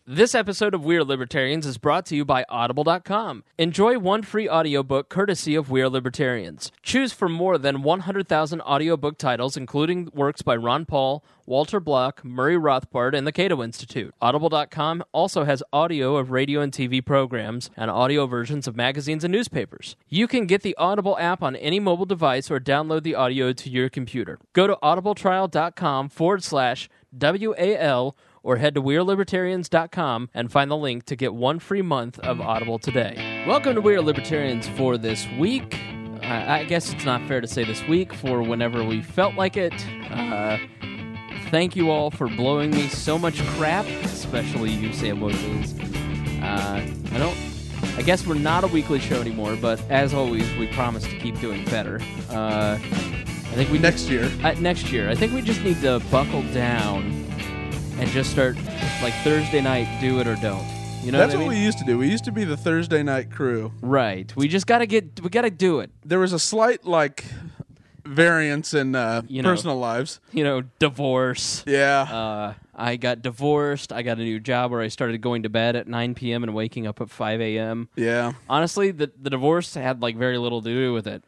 This episode of We Are Libertarians is brought to you by Audible.com. Enjoy one free audiobook courtesy of We Are Libertarians. Choose from more than 100,000 audiobook titles, including works by Ron Paul, Walter Block, Murray Rothbard, and the Cato Institute. Audible.com also has audio of radio and TV programs and audio versions of magazines and newspapers. You can get the Audible app on any mobile device or download the audio to your computer. Go to audibletrial.com/WAL or head to WeareLibertarians.com and find the link to get one free month of Audible today. Welcome to We Are Libertarians for this week. I guess it's not fair to say this week, for whenever we felt like it. Thank you all for blowing me so much crap, especially you, Sam Williams. I guess we're not a weekly show anymore, but as always, we promise to keep doing better. I think we next year. Next year, I think we just need to buckle down and just start, like, Thursday night, do it or don't. You know That's what I mean? we used to do. We used to be the Thursday night crew. Right. We just gotta do it. There was a slight, variance in personal lives. You know, divorce. Yeah. I got divorced. I got a new job where I started going to bed at 9 p.m. and waking up at 5 a.m. Yeah. Honestly, the divorce had, very little to do with it.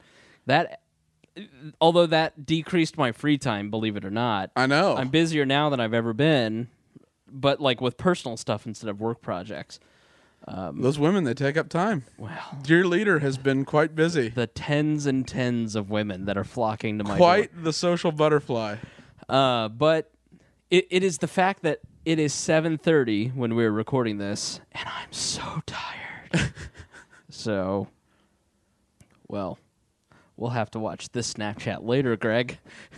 Although that decreased my free time, believe it or not. I know. I'm busier now than I've ever been, but with personal stuff instead of work projects. Those women, they take up time. Well, Your leader has been quite busy. the tens and tens of women that are flocking to my door. Quite the social butterfly. But it is the fact that it is 7:30 when we're recording this, and I'm so tired. So, well, we'll have to watch this Snapchat later, Greg.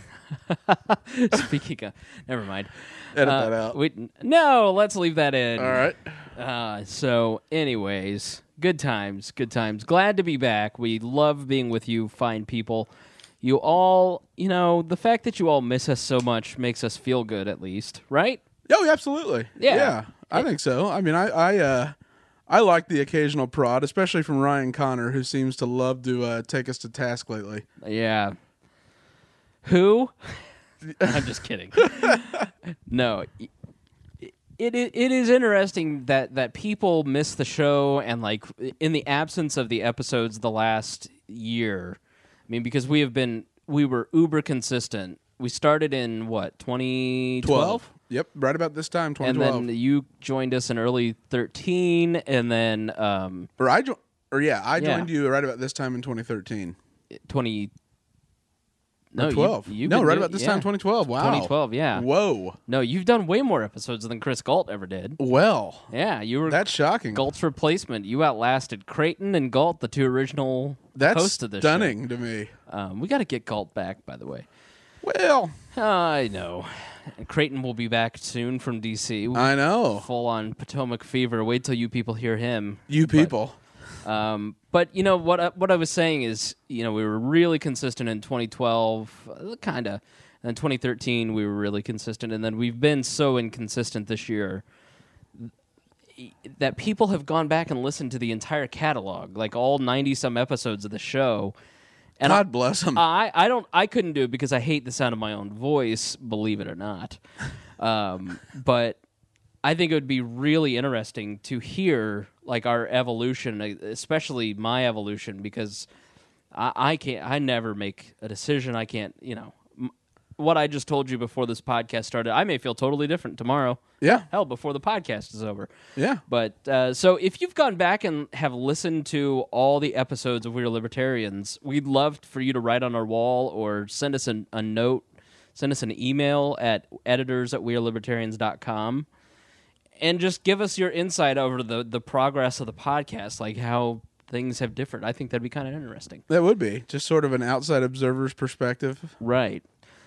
Speaking of... Never mind. Edit that out. No, let's leave that in. All right. So, anyways, good times, good times. Glad to be back. We love being with you fine people. You all, the fact that you all miss us so much makes us feel good, at least, right? Oh, absolutely. Yeah. I think so. I mean, I like the occasional prod, especially from Ryan Connor, who seems to love to take us to task lately. Yeah. Who? I'm just kidding. No. It is interesting that people miss the show, and in the absence of the episodes the last year, I mean, because we were uber consistent. We started in 2012? Yep, right about this time, 2012. And then you joined us in early 13, and then I joined you right about this time in 2013. 20. No, 12. Right about this time, 2012. Wow. 2012, yeah. Whoa. No, you've done way more episodes than Chris Galt ever did. Well. Yeah, you were... That's shocking. Galt's replacement. You outlasted Creighton and Galt, the two original hosts of this show. That's stunning to me. We got to get Galt back, by the way. Well. I know. And Creighton will be back soon from D.C. I know. Full on Potomac fever. Wait till you people hear him. People. But what I was saying is, we were really consistent in 2012, kind of. And in 2013, we were really consistent. And then we've been so inconsistent this year that people have gone back and listened to the entire catalog, all 90-some episodes of the show. And God bless them. I couldn't do it because I hate the sound of my own voice, believe it or not. But I think it would be really interesting to hear our evolution, especially my evolution, because I never make a decision. I can't, what I just told you before this podcast started, I may feel totally different tomorrow. Yeah. Hell, before the podcast is over. Yeah. But, so if you've gone back and have listened to all the episodes of We Are Libertarians, we'd love for you to write on our wall or send us a note, send us an email at editors@wearelibertarians.com. And just give us your insight over the progress of the podcast, how things have differed. I think that'd be kind of interesting. That would be. Just sort of an outside observer's perspective. Right.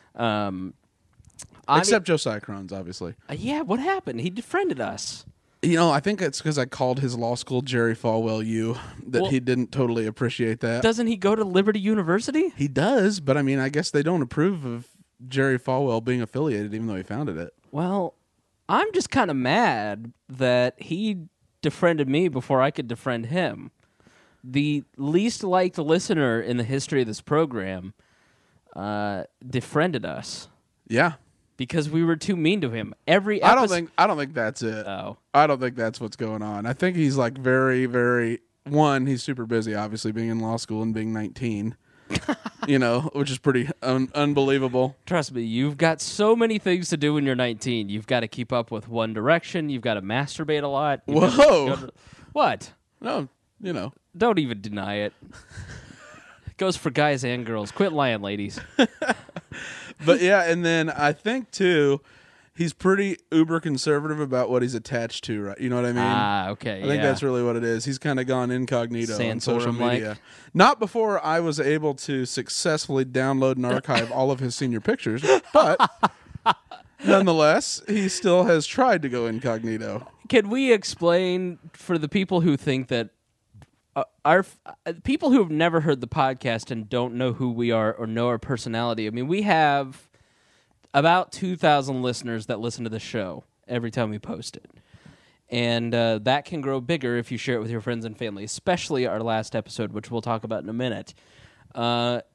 Except Josiah Cruns, obviously. Yeah, what happened? He defriended us. I think it's because I called his law school Jerry Falwell he didn't totally appreciate that. Doesn't he go to Liberty University? He does, but I guess they don't approve of Jerry Falwell being affiliated, even though he founded it. Well, I'm just kind of mad that he defriended me before I could defriend him. The least liked listener in the history of this program defriended us. Yeah. Because we were too mean to him. Every I episode. don't think that's it. Oh. I don't think that's what's going on. I think he's like very, very. One, he's super busy, obviously being in law school and being 19. Which is pretty unbelievable. Trust me, you've got so many things to do when you're 19. You've got to keep up with One Direction. You've got to masturbate a lot. Whoa! What? No, Don't even deny it. It goes for guys and girls. Quit lying, ladies. But yeah, and then I think too, he's pretty uber conservative about what he's attached to, right? You know what I mean? Ah, okay. I think that's really what it is. He's kind of gone incognito on social Santorum-like. media. Not before I was able to successfully download and archive all of his senior pictures, but nonetheless, he still has tried to go incognito. Can we explain for the people who think that our people who have never heard the podcast and don't know who we are or know our personality? I mean, we have about 2,000 listeners that listen to the show every time we post it. And that can grow bigger if you share it with your friends and family, especially our last episode, which we'll talk about in a minute. But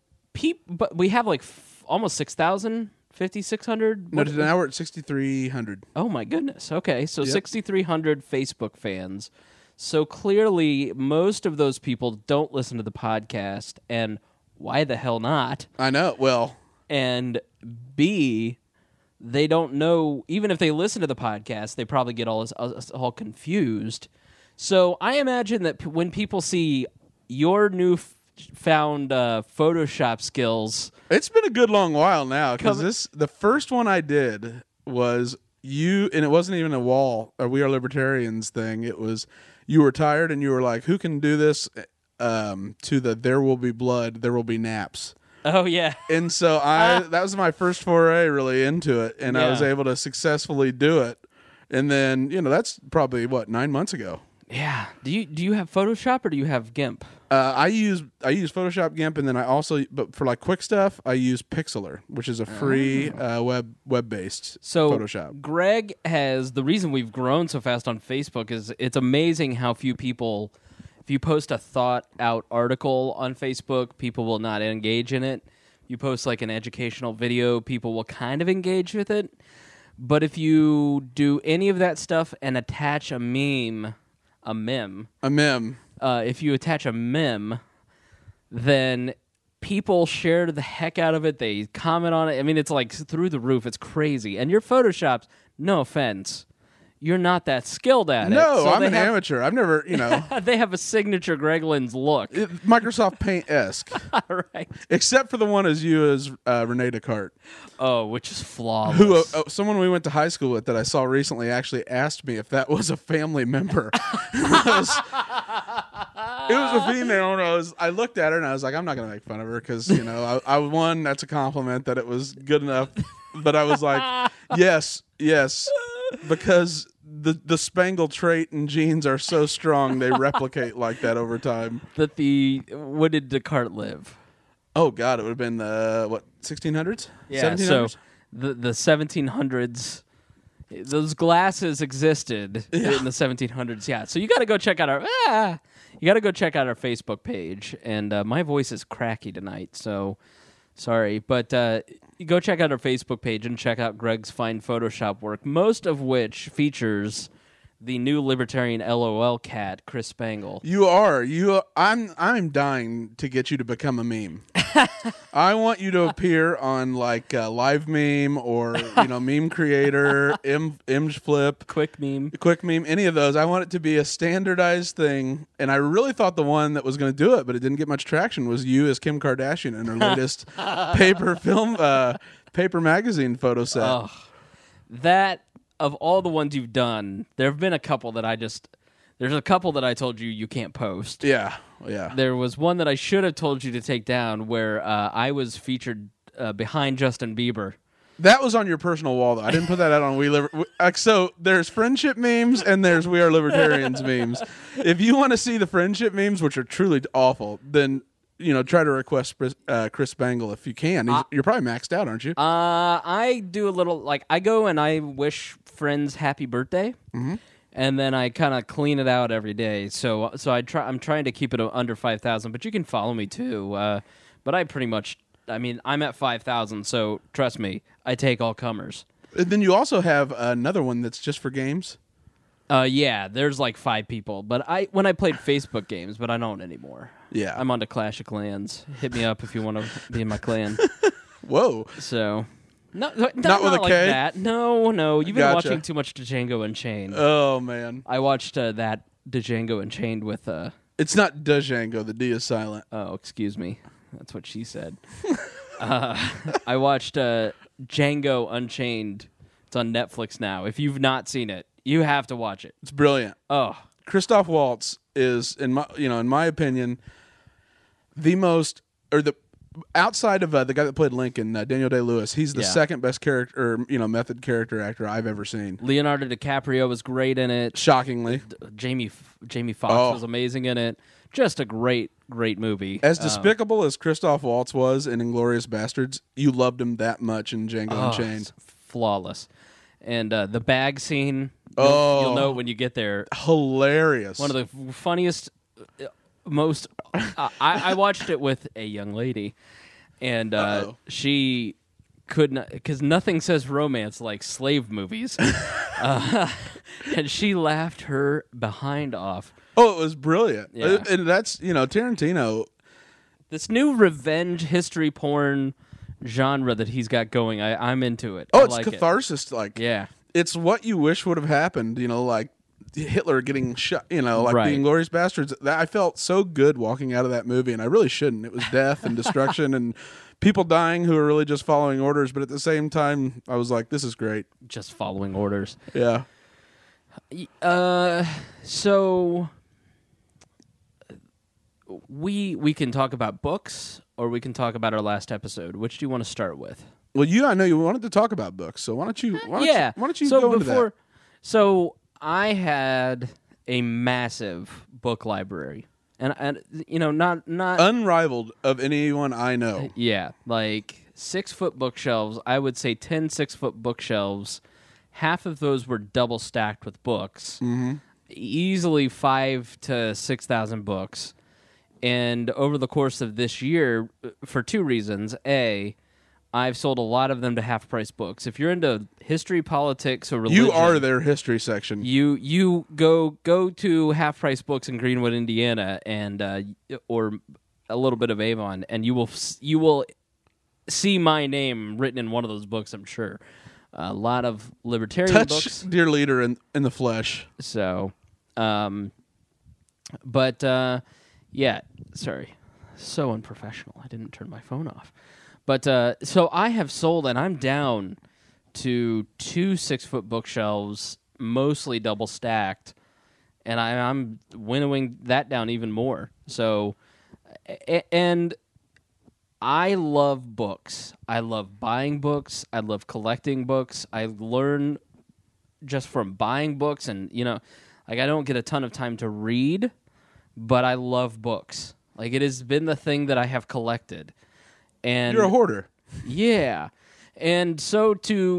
we have like almost 6,000, 5,600? Now we're at 6,300. Oh, my goodness. Okay, so Yep. 6,300 Facebook fans. So clearly, most of those people don't listen to the podcast, and why the hell not? I know. Well, And B, they don't know, even if they listen to the podcast, they probably get all confused. So I imagine that when people see your newfound Photoshop skills... it's been a good long while now, because the first one I did was you, and it wasn't even a We Are Libertarians thing. It was, you were tired, and you were like, who can do this to the There Will Be Blood, There Will Be Naps. Oh, yeah. And so that was my first foray really into it, and I was able to successfully do it. And then, that's probably 9 months ago. Yeah. Do you have Photoshop or do you have GIMP? I use Photoshop, GIMP, and then I also, but for like quick stuff, I use Pixlr, which is a free web-based Photoshop. Greg has, the reason we've grown so fast on Facebook is it's amazing how few people, if you post a thought-out article on Facebook, people will not engage in it. You post like an educational video, people will kind of engage with it. But if you do any of that stuff and attach a meme, if you attach a meme, then people share the heck out of it. They comment on it. I mean, it's like through the roof. It's crazy. And your Photoshops, no offense, you're not that skilled at it. No, So I'm an amateur. I've never, they have a signature Greg Lynn's look. Microsoft Paint-esque. Right. Except for the one as you as Rene Descartes. Oh, which is flawless. Who someone we went to high school with that I saw recently actually asked me if that was a family member. It was a female, and I looked at her and I was like, I'm not going to make fun of her because, I won. That's a compliment that it was good enough. But I was like, yes, because the Spangle trait and genes are so strong they replicate like that over time. When did Descartes live? Oh God, it would have been 1600s? Yeah, 1700s? so the 1700s. Those glasses existed in the 1700s. Yeah, so you got to go check out our Facebook page. And my voice is cracky tonight, so sorry, but you go check out our Facebook page and check out Greg's fine Photoshop work, most of which features the new libertarian LOL cat, Chris Spangle. I'm dying to get you to become a meme. I want you to appear on like Live Meme or Meme Creator, Imgflip, Quick Meme, any of those. I want it to be a standardized thing. And I really thought the one that was going to do it, but it didn't get much traction, was you as Kim Kardashian in her latest paper magazine photo set. Oh, that of all the ones you've done, there have been a couple that there's a couple that I told you can't post. Yeah. There was one that I should have told you to take down where I was featured behind Justin Bieber. That was on your personal wall, though. I didn't put that out on So there's friendship memes and there's We Are Libertarians memes. If you want to see the friendship memes, which are truly awful, then try to request Chris Spangle if you can. You're probably maxed out, aren't you? I do a little, I go and I wish friends happy birthday. Mm-hmm. And then I kind of clean it out every day. So I'm trying to keep it under 5,000. But you can follow me too. But I pretty much I mean, I'm at 5,000, so trust me, I take all comers. And then you also have another one that's just for games. Yeah, there's like 5 people, but when I played Facebook games, but I don't anymore. Yeah. I'm on to Clash of Clans. Hit me up if you want to be in my clan. Whoa. So, not with a like K? that. No. You've been Gotcha. watching too much Django Unchained. Oh, man. I watched that Django Unchained with. It's not Django. The D is silent. Oh, excuse me. That's what she said. I watched Django Unchained. It's on Netflix now. If you've not seen it, you have to watch it. It's brilliant. Oh, Christoph Waltz is, in my opinion, the most, or the outside of the guy that played Lincoln, Daniel Day-Lewis. He's the second best character, or method character actor I've ever seen. Leonardo DiCaprio was great in it. Shockingly, Jamie Foxx was amazing in it. Just a great movie. As despicable as Christoph Waltz was in Inglourious Bastards, you loved him that much in Django Unchained. Flawless. And the bag scene, you'll know when you get there. Hilarious. One of the funniest, most... I watched it with a young lady, and she could not... Because nothing says romance like slave movies. And she laughed her behind off. Oh, it was brilliant. Yeah. And that's, Tarantino. This new revenge history porn genre that he's got going, I'm into it. Oh, I it's like catharsis. Yeah. It's what you wish would have happened, like Hitler getting shot, like Right. the Inglourious Bastards. I felt so good walking out of that movie, and I really shouldn't. It was death and destruction and people dying who are really just following orders, but at the same time, I was like, this is great. Just following orders. Yeah. So we can talk about books, or we can talk about our last episode. Which do you want to start with? Well, I know you wanted to talk about books, so why don't you go into that? So I had a massive book library, and not Unrivaled of anyone I know. yeah, like 6-foot bookshelves. I would say 10 6-foot bookshelves. Half of those were double stacked with books, easily 5,000 to 6,000 books. And over the course of this year, for 2 reasons: A, I've sold a lot of them to half-price books. If you're into history, politics, or religion, You are their history section. You go to half-price books in Greenwood, Indiana, and or a little bit of Avon, and you will see my name written in one of those books. I'm sure. A lot of libertarian Touch books. dear leader in the flesh. So, yeah, sorry. So unprofessional. I didn't turn my phone off. But, so I have sold, and I'm down to 2 6-foot bookshelves, mostly double stacked, and I'm winnowing that down even more. So, and I love books. I love buying books. I love collecting books. I learn just from buying books, and I don't get a ton of time to read, but I love books. Like, it has been the thing that I have collected. And You're a hoarder. yeah. And so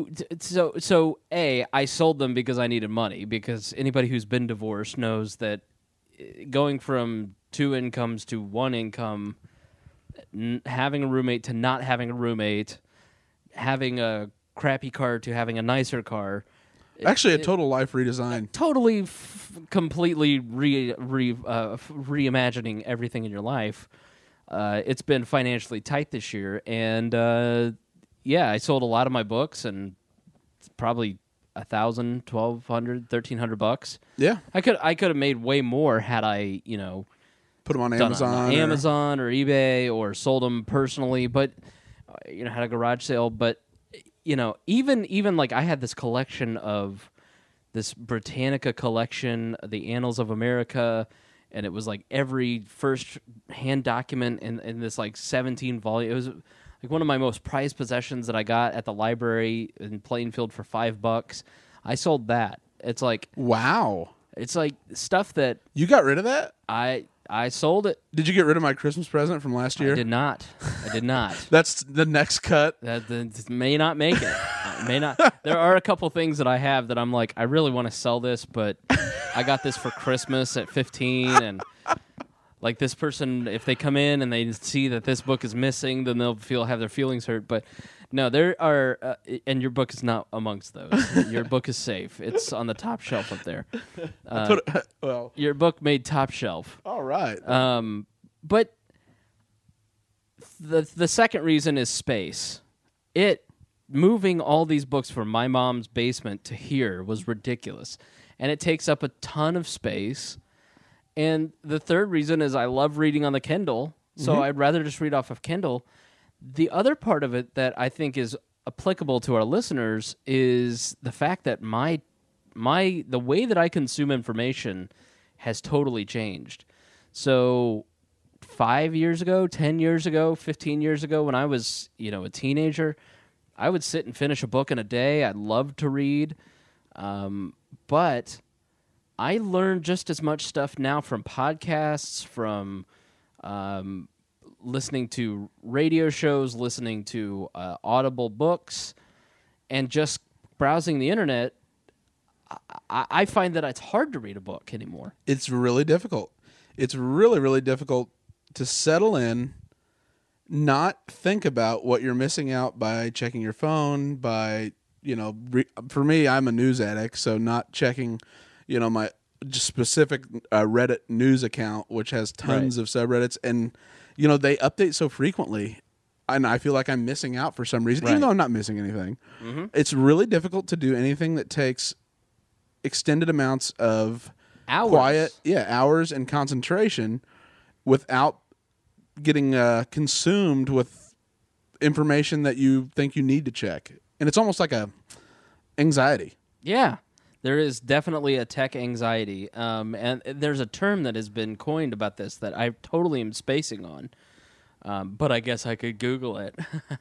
I sold them because I needed money, because anybody who's been divorced knows that going from 2 incomes to 1 income, having a roommate to not having a roommate, having a crappy car to having a nicer car. Actually, a total life redesign. Totally, completely reimagining everything in your life. It's been financially tight this year, and I sold a lot of my books, and it's probably $1,000, $1,200, $1,300. Yeah, I could have made way more had I put them on done Amazon, or eBay, or sold them personally, but had a garage sale. But even like I had this collection of this Britannica collection, the Annals of America, and it was like every first hand document in this like 17 volume. It was like one of my most prized possessions that I got at the library in Plainfield for $5. I sold that. It's like, wow. It's like stuff that You got rid of that? I sold it. Did you get rid of my Christmas present from last year? I did not. That's the next cut. That may not make it. May not. There are a couple things that I have that I'm like, I really want to sell this, but I got this for Christmas at 15, and Like this person, if they come in and they see that this book is missing, then they'll have their feelings hurt. But no, there are, and your book is not amongst those. Your book is safe. It's on the top shelf up there. Well, Your book made top shelf. all right. But the second reason is space. Moving all these books from my mom's basement to here was ridiculous, and it takes up a ton of space. And the third reason is I love reading on the Kindle, so I'd rather just read off of Kindle. The other part of it that I think is applicable to our listeners is the fact that the way that I consume information has totally changed. So 5 years ago, 10 years ago, 15 years ago, when I was, a teenager, I would sit and finish a book in a day. I'd love to read. But I learn just as much stuff now from podcasts, from listening to radio shows, listening to Audible books, and just browsing the internet. I find that it's hard to read a book anymore. It's really difficult. It's really, really difficult to settle in, not think about what you're missing out by checking your phone, by, for me, I'm a news addict, so not checking, my just specific Reddit news account, which has tons of subreddits, and, they update so frequently, and I feel like I'm missing out for some reason, even though I'm not missing anything. Mm-hmm. It's really difficult to do anything that takes extended amounts of hours and concentration without getting consumed with information that you think you need to check. And it's almost like a anxiety. Yeah, there is definitely a tech anxiety. And there's a term that has been coined about this that I totally am spacing on. But I guess I could Google it.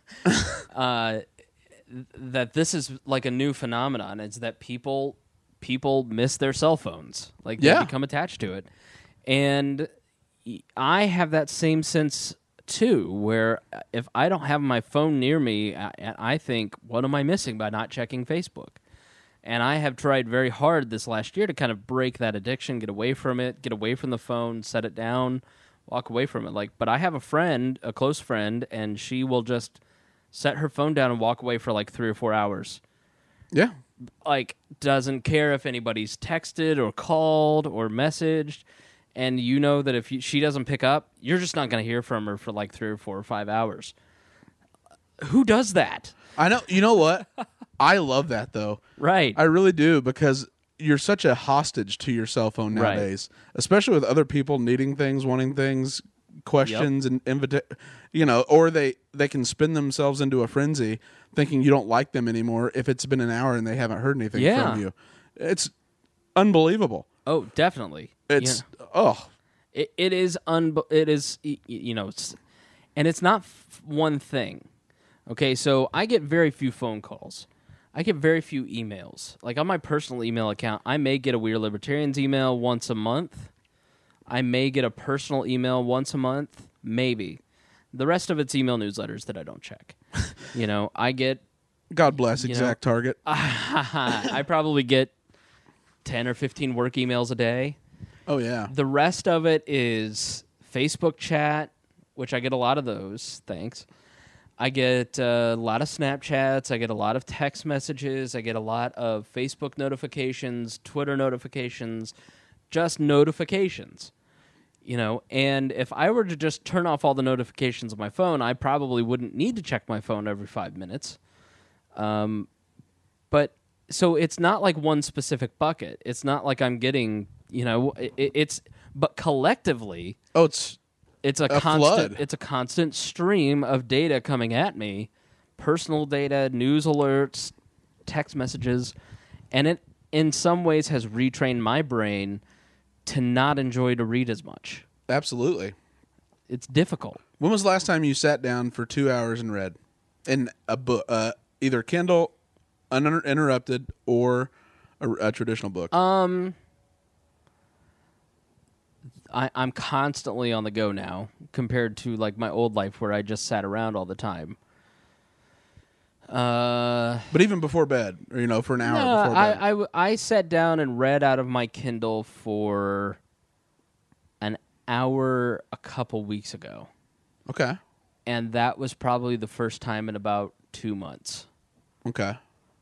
That this is like a new phenomenon. It's that people miss their cell phones. Like they become attached to it. And I have that same sense too, where if I don't have my phone near me, I think, what am I missing by not checking Facebook? And I have tried very hard this last year to kind of break that addiction, get away from it, get away from the phone, set it down, walk away from it. But I have a close friend, and she will just set her phone down and walk away for 3 or 4 hours. Yeah. Doesn't care if anybody's texted or called or messaged. And you know that if she doesn't pick up, you're just not going to hear from her for 3 or 4 or 5 hours. Who does that? I know. You know what? I love that, though. Right. I really do, because you're such a hostage to your cell phone nowadays, especially with other people needing things, wanting things, questions, and or they can spin themselves into a frenzy thinking you don't like them anymore if it's been an hour and they haven't heard anything from you. It's unbelievable. Oh, definitely. It's It is it is, and it's not one thing. Okay, so I get very few phone calls. I get very few emails. On my personal email account, I may get a We Are Libertarians email once a month. I may get a personal email once a month, maybe. The rest of it's email newsletters that I don't check. I get... God bless Exact Target. I probably get 10 or 15 work emails a day. Oh, yeah. The rest of it is Facebook chat, which I get a lot of those. Thanks. I get a lot of Snapchats. I get a lot of text messages. I get a lot of Facebook notifications, Twitter notifications, just notifications. And if I were to just turn off all the notifications on my phone, I probably wouldn't need to check my phone every 5 minutes. But so it's not like one specific bucket. It's not like I'm getting, but collectively, it's a constant flood. It's a constant stream of data coming at me, personal data, news alerts, text messages, and it in some ways has retrained my brain to not enjoy to read as much. Absolutely. It's difficult. When was the last time you sat down for 2 hours and read in a book, either Kindle, uninterrupted, or a traditional book? I'm constantly on the go now compared to my old life where I just sat around all the time. But even before bed, or for an hour before bed. I sat down and read out of my Kindle for an hour a couple weeks ago. Okay. And that was probably the first time in about 2 months. Okay.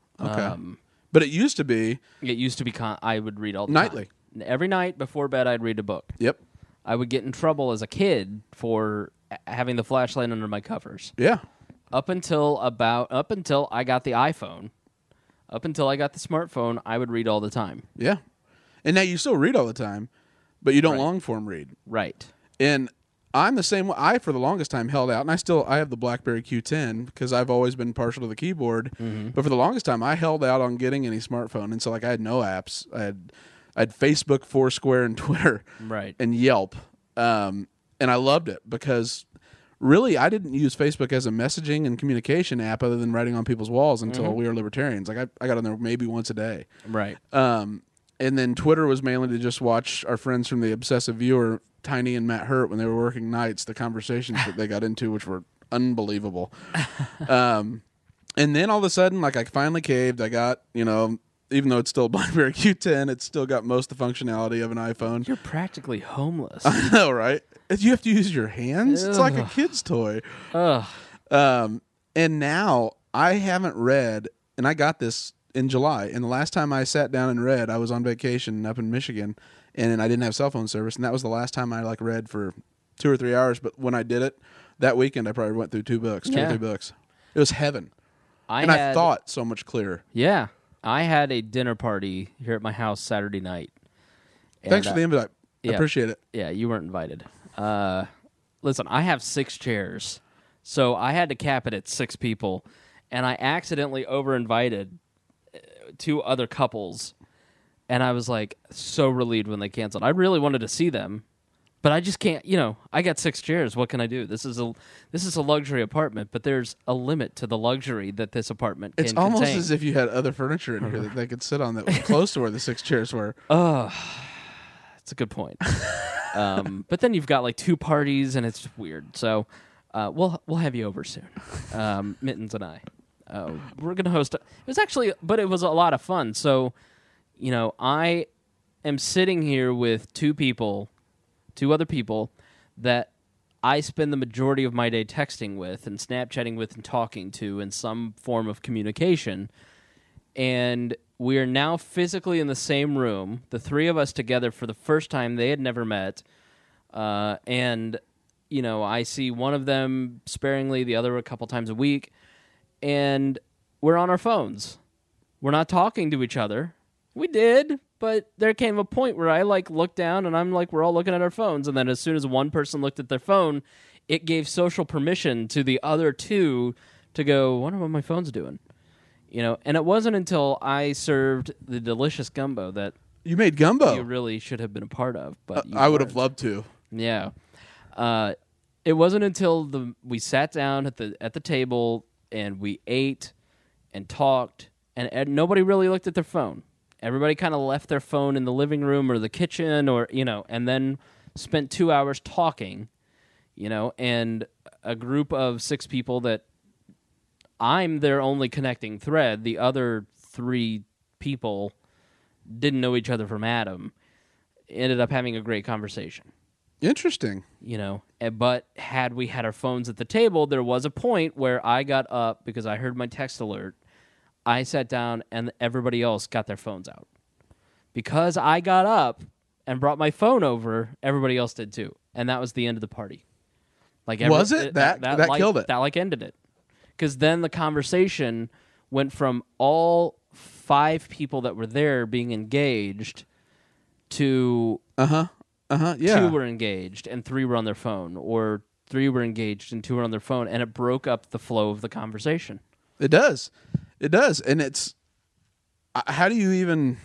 But it used to be It used to be I would read all the nightly. time. Every night before bed, I'd read a book. Yep. I would get in trouble as a kid for having the flashlight under my covers. Yeah. Up until I got the iPhone, up until I got the smartphone, I would read all the time. Yeah. And now you still read all the time, but you don't Right. long form read. Right. And I'm the same way. I, for the longest time, held out, and I have the BlackBerry Q10 because I've always been partial to the keyboard. Mm-hmm. But for the longest time, I held out on getting any smartphone, and so like I had no apps. I had Facebook, Foursquare, and Twitter, Right. and Yelp, and I loved it because really I didn't use Facebook as a messaging and communication app other than writing on people's walls until We Are Libertarians. Like I got on there maybe once a day. Right. And then Twitter was mainly to just watch our friends from the Obsessive Viewer, Tiny and Matt Hurt, when they were working nights, the conversations that they got into, which were unbelievable. And then all of a sudden, like I finally caved. I got, even though it's still a BlackBerry Q10, it's still got most of the functionality of an iPhone. You're practically homeless. I know, right? You have to use your hands. It's like a kid's toy. Ugh. And now I haven't read, and I got this in July. And the last time I sat down and read, I was on vacation up in Michigan, and I didn't have cell phone service. And that was the last time I read for 2 or 3 hours. But when I did it that weekend, I probably went through 2 or 3 books. It was heaven. I thought so much clearer. Yeah. I had a dinner party here at my house Saturday night. Thanks for the invite. I appreciate it. Yeah, you weren't invited. Listen, I have 6 chairs, so I had to cap it at 6 people, and I accidentally over-invited 2 other couples, and I was like so relieved when they canceled. I really wanted to see them, but I just can't. I got 6 chairs. What can I do? This is a luxury apartment, but there's a limit to the luxury that this apartment can It's almost contain. as if you had other furniture in here that they could sit on that was close to where the 6 chairs were. That's a good point. But then you've got 2 parties, and it's weird. So we'll have you over soon, Mittens and I. We're gonna host. It was a lot of fun. So, I am sitting here with 2 other people that I spend the majority of my day texting with and Snapchatting with and talking to in some form of communication. And we are now physically in the same room, the 3 of us together for the first time. They had never met. And, I see one of them sparingly, the other a couple times a week. And we're on our phones. We're not talking to each other. We did, but there came a point where I looked down and I'm like, we're all looking at our phones. And then as soon as one person looked at their phone, it gave social permission to the other 2 to go, what are my phones doing? And it wasn't until I served the delicious gumbo that You made gumbo. you really should have been a part of. But I would have weren't. loved to. Yeah. It wasn't until we sat down at the table and we ate and talked, and nobody really looked at their phone. Everybody kind of left their phone in the living room or the kitchen and then spent 2 hours talking, and a group of 6 people that I'm their only connecting thread. The other 3 people didn't know each other from Adam. Ended up having a great conversation. Interesting. But had we had our phones at the table, there was a point where I got up because I heard my text alert. I sat down and everybody else got their phones out. Because I got up and brought my phone over, everybody else did too. And that was the end of the party. Was it? That killed it. That ended it. Because then the conversation went from all 5 people that were there being engaged to Yeah. 2 were engaged and 3 were on their phone, or 3 were engaged and 2 were on their phone, and it broke up the flow of the conversation. It does. And it's how do you even?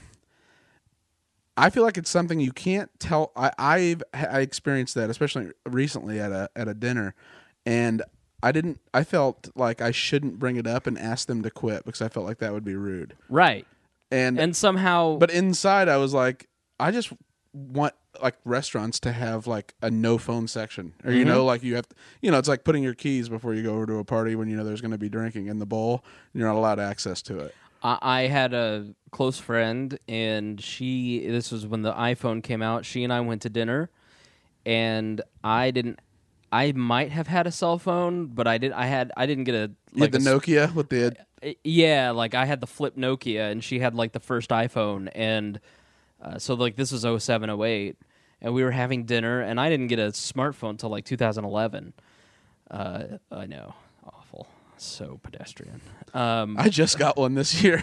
I feel like it's something you can't tell. I experienced that, especially recently at a dinner, and I felt like I shouldn't bring it up and ask them to quit because I felt like that would be rude. Right. And somehow, but inside I was like, I just want restaurants to have a no phone section, or you have to, it's like putting your keys before you go over to a party when there's going to be drinking in the bowl and you're not allowed access to it. I had a close friend, and this was when the iPhone came out. She and I went to dinner, and I didn't. I might have had a cell phone, but I didn't get a You had the Nokia with the... yeah, like I had the flip Nokia, and she had like the first iPhone, and so like this was 07, 08, and we were having dinner, and I didn't get a smartphone until like 2011. I know, awful, so pedestrian. I just got one this year.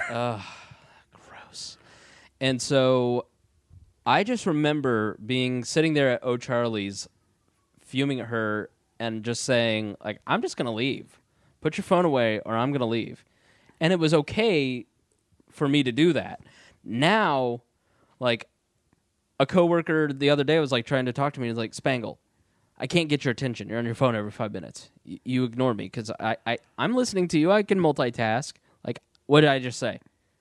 Gross. And so I just remember sitting there at O'Charlie's, fuming at her and just saying, like, I'm just going to leave. Put your phone away or I'm going to leave. And it was okay for me to do that. Now, like, a coworker the other day was, like, trying to talk to me. He's like, Spangle, I can't get your attention. You're on your phone every 5 minutes. You ignore me because I'm listening to you. I can multitask. Like, what did I just say?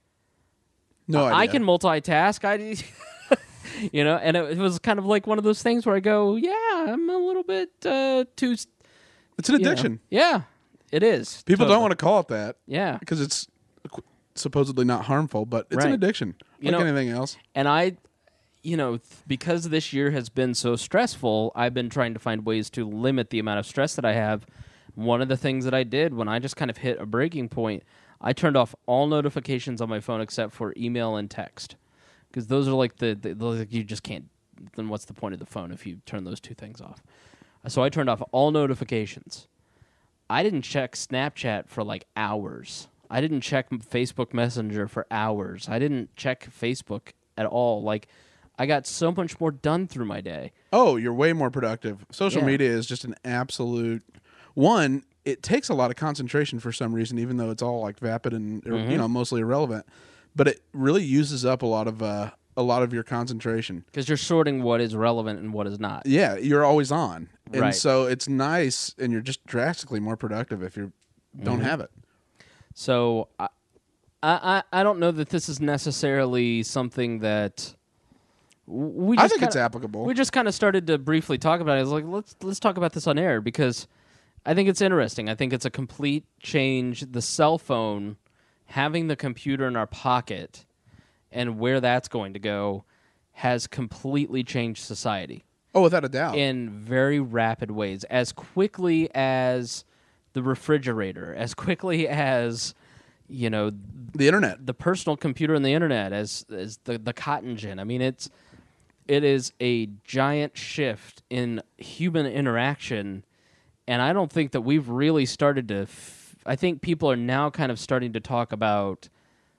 No idea. I can multitask. You know, and it was kind of like one of those things where I go, yeah, I'm a little bit too... It's an addiction. Yeah, it is. People totally. don't want to call it that. Yeah. Because it's supposedly not harmful, but it's an addiction. Like anything else. And I, because this year has been so stressful, I've been trying to find ways to limit the amount of stress that I have. One of the things that I did when I just kind of hit a breaking point, I turned off all notifications on my phone except for email and text. Because those are like you just can't. Then what's the point of the phone if you turn those two things off? So I turned off all notifications. I didn't check Snapchat for like hours. I didn't check Facebook Messenger for hours. I didn't check Facebook at all. Like, I got so much more done through my day. Oh, you're way more productive. Social media is just an absolute one. It takes a lot of concentration for some reason, even though it's all like vapid and mostly irrelevant. But it really uses up a lot of your concentration because you're sorting what is relevant and what is not. Yeah, you're always on, and right. So it's nice, and you're just drastically more productive if you don't have it. So I don't know that this is necessarily something that we. I think it's applicable. We just kind of started to briefly talk about it. It's like let's talk about this on air because I think it's interesting. I think it's a complete change. The cell phone. Having the computer in our pocket and where that's going to go has completely changed society. Oh, without a doubt. In very rapid ways. As quickly as the refrigerator, as quickly as, the internet. The personal computer and the internet, as the cotton gin. I mean, it is a giant shift in human interaction, and I don't think that we've really started to... I think people are now kind of starting to talk about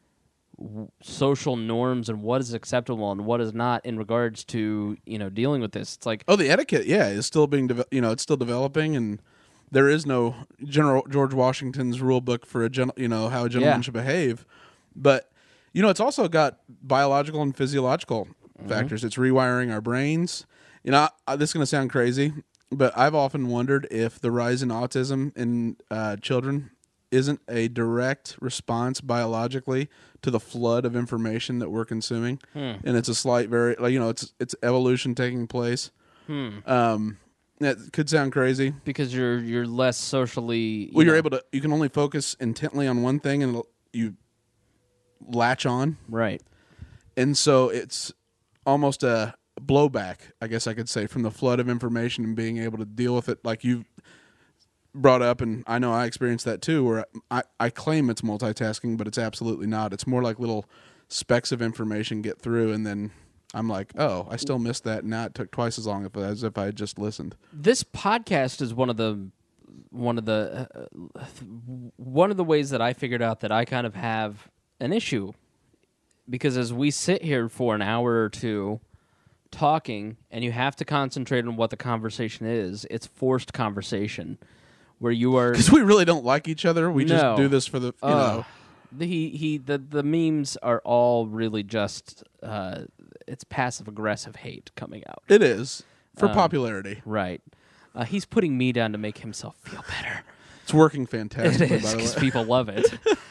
social norms and what is acceptable and what is not in regards to dealing with this. It's like the etiquette, is still being it's still developing, and there is no General George Washington's rule book for how a gentleman should behave. But it's also got biological and physiological factors. It's rewiring our brains. This is going to sound crazy, but I've often wondered if the rise in autism in children isn't a direct response biologically to the flood of information that we're consuming, and it's a slight it's evolution taking place. That could sound crazy because you're less socially. You can only focus intently on one thing, and you latch on, right? And so it's almost a blowback, I guess I could say, from the flood of information and being able to deal with it like you brought up, and I know I experienced that too, where I claim it's multitasking, but it's absolutely not. It's more like little specks of information get through, and then I'm like, oh, I still missed that, and now it took twice as long as if I had just listened. This podcast is one of the ways that I figured out that I kind of have an issue, because as we sit here for an hour or two talking, and you have to concentrate on what the conversation is, it's forced conversation. Where you are, because we really don't like each other. We just do this for the the memes are all really just it's passive aggressive hate coming out. It is for popularity, right? He's putting me down to make himself feel better. It's working fantastically. It is, because people love it.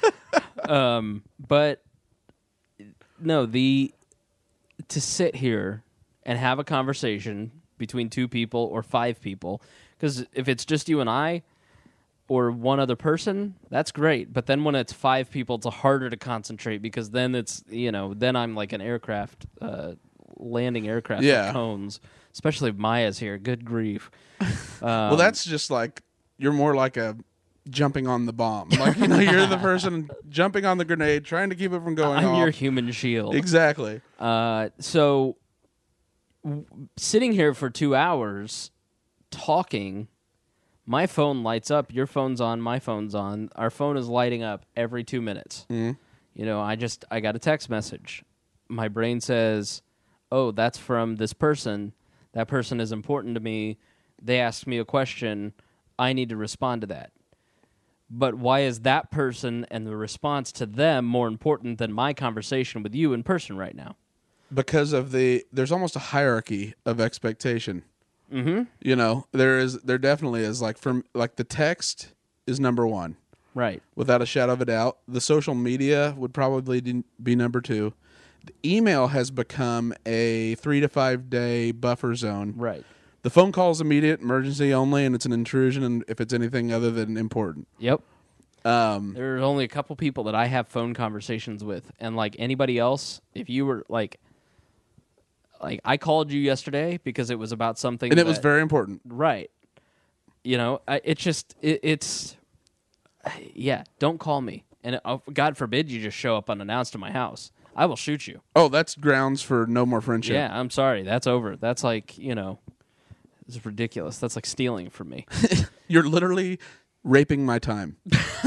But no, to sit here and have a conversation between two people or five people, because if it's just you and I. Or one other person, that's great. But then when it's five people, it's harder to concentrate because then it's, then I'm like an aircraft landing aircraft Yeah. with cones, especially if Maya's here. Good grief. Well, that's just like you're more like a jumping on the bomb. Like, you know, you're the person jumping on the grenade, trying to keep it from going I'm off. your human shield. Exactly. So sitting here for 2 hours talking, my phone lights up, your phone's on, my phone's on. Our phone is lighting up every 2 minutes. Mm-hmm. You know, I got a text message. My brain says, oh, that's from this person. That person is important to me. They asked me a question. I need to respond to that. But why is that person and the response to them more important than my conversation with you in person right now? Because of there's almost a hierarchy of expectation. Mm-hmm. You know, there definitely is. Like, the text is number one, Right. without a shadow of a doubt. The social media would probably be number two. The email has become a 3 to 5 day buffer zone. Right. The phone call is immediate, emergency only, and it's an intrusion. And if it's anything other than important, Yep. There's only a couple people that I have phone conversations with, and like anybody else, if you were like I called you yesterday because it was about something, and it was very important. right. You know, it's yeah. Don't call me, and God forbid you just show up unannounced to my house. I will shoot you. Oh, that's grounds for no more friendship. Yeah, I'm sorry. That's over. That's like, you know, it's ridiculous. That's like stealing from me. You're literally raping my time.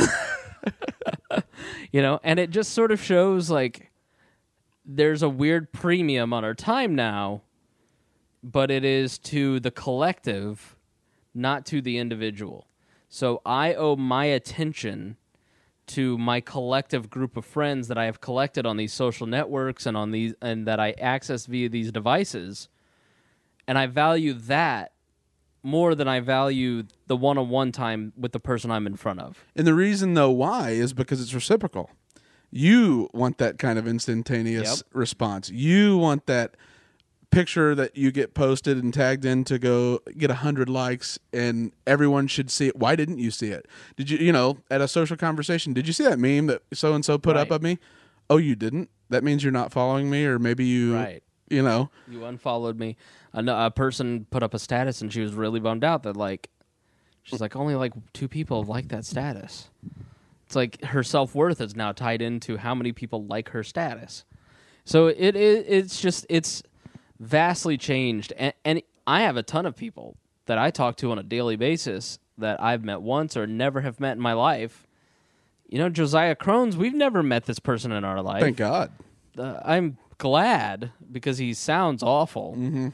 You know, and it just sort of shows like there's a weird premium on our time now, but it is to the collective, not to the individual. So I owe my attention to my collective group of friends that I have collected on these social networks and on these, and that I access via these devices, and I value that more than I value the one-on-one time with the person I'm in front of. And the reason, though, why is because it's reciprocal. You want that kind of instantaneous response. You want that picture that you get posted and tagged in to go get 100 likes, and everyone should see it. Why didn't you see it? Did you know, at a social conversation, did you see that meme that so-and-so put up Right. of me? Oh, you didn't? That means you're not following me, or maybe you, Right. you know. You unfollowed me. A person put up a status, and she was really bummed out that, like, she's like, only like 2 people like that status. It's like her self-worth is now tied into how many people like her status. So it's vastly changed. And I have a ton of people that I talk to on a daily basis that I've met once or never have met in my life. You know, Josiah Crones, we've never met this person in our life. Thank God. I'm glad because he sounds awful. Mm-hmm.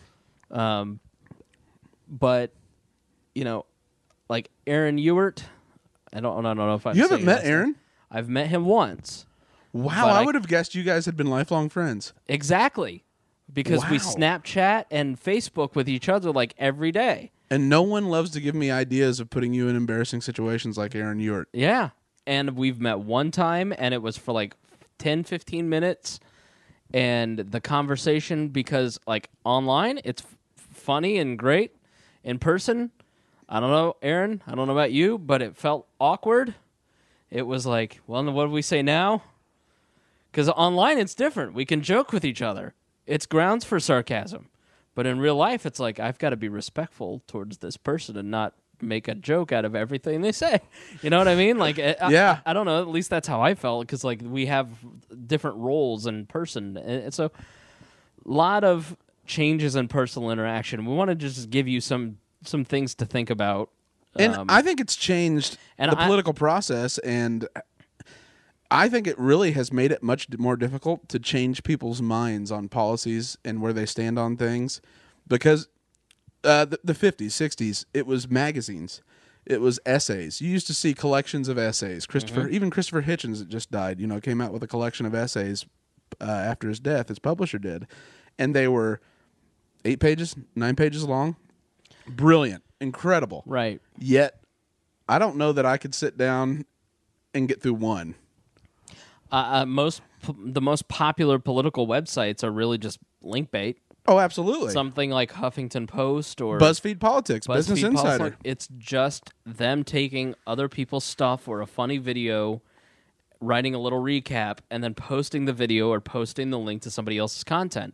But, you know, like Aaron Ewert, I don't know if I'm You haven't saying met that Aaron? stuff. I've met him once. Wow, But I would have guessed you guys had been lifelong friends. Exactly. Because we Wow. Snapchat and Facebook with each other like every day. And no one loves to give me ideas of putting you in embarrassing situations like Aaron Ewert. Yeah. And we've met one time, and it was for like 10, 15 minutes. And the conversation, because like online, it's funny and great. In person, I don't know, Aaron, I don't know about you, but it felt awkward. It was like, well, what do we say now? Because online, it's different. We can joke with each other. It's grounds for sarcasm. But in real life, it's like, I've got to be respectful towards this person and not make a joke out of everything they say. You know what I mean? Like, Yeah. I don't know. At least that's how I felt, because like we have different roles in person. And so a lot of changes in personal interaction. We want to just give you some things to think about. And I think it's changed and the political process, and I think it really has made it much more difficult to change people's minds on policies and where they stand on things, because the 50s, 60s, it was magazines. It was essays. You used to see collections of essays. Even Christopher Hitchens, that just died, came out with a collection of essays after his death. His publisher did, and they were 8 pages, 9 pages long. Brilliant, incredible. Right. Yet, I don't know that I could sit down and get through one. The most popular political websites are really just link bait. Oh, absolutely. Something like Huffington Post or BuzzFeed Politics, BuzzFeed Business Insider. Politics. It's just them taking other people's stuff or a funny video, writing a little recap, and then posting the video or posting the link to somebody else's content.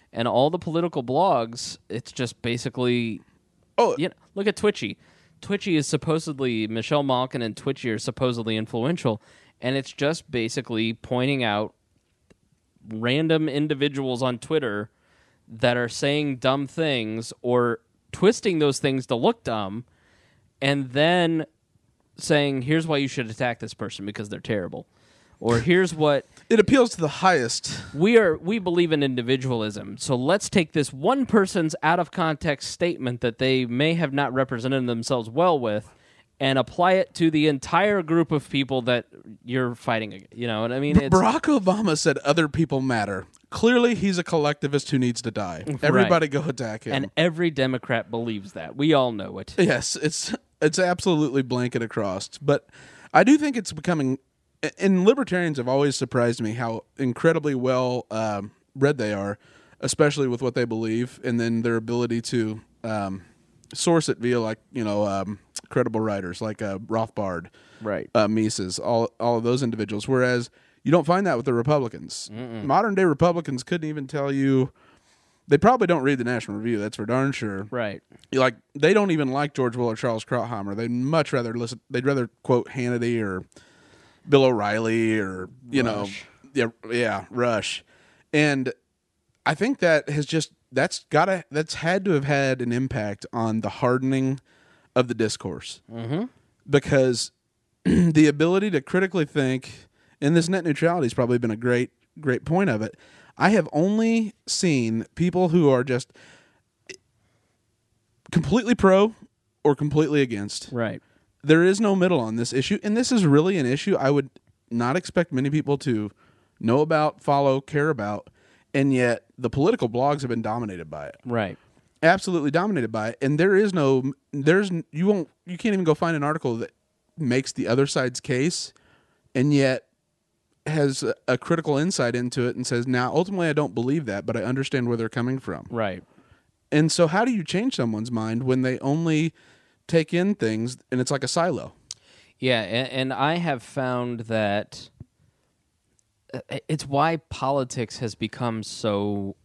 And all the political blogs, it's just basically... look at Twitchy. Twitchy is supposedly... Michelle Malkin and Twitchy are supposedly influential, and it's just basically pointing out random individuals on Twitter that are saying dumb things or twisting those things to look dumb, and then saying, here's why you should attack this person because they're terrible. Or here's what... It appeals to the highest. We believe in individualism, so let's take this one person's out-of-context statement that they may have not represented themselves well with and apply it to the entire group of people that you're fighting against. You know what I mean? Barack Obama said other people matter. Clearly, he's a collectivist who needs to die. Everybody go attack him. And every Democrat believes that. We all know it. Yes, it's absolutely blanket across. But I do think it's becoming... And libertarians have always surprised me how incredibly well read they are, especially with what they believe, and then their ability to source it via, like, credible writers like Rothbard, right? Mises, all of those individuals. Whereas you don't find that with the Republicans. Modern day Republicans couldn't even tell you. They probably don't read the National Review. That's for darn sure. Right. They don't even like George Will or Charles Krauthammer. They'd much rather listen. They'd rather quote Hannity or Bill O'Reilly or Rush. And I think that has just that's had to have had an impact on the hardening of the discourse. Because the ability to critically think, and this net neutrality has probably been a great point of it. I have only seen people who are just completely pro or completely against. Right. There is no middle on this issue, and this is really an issue I would not expect many people to know about, follow, care about, and yet the political blogs have been dominated by it. Right. Absolutely dominated by it, and you can't even go find an article that makes the other side's case, and yet has a critical insight into it and says, now, ultimately, I don't believe that, but I understand where they're coming from. Right. And so how do you change someone's mind when they only take in things and it's like a silo? Yeah, and I have found that it's why politics has become so...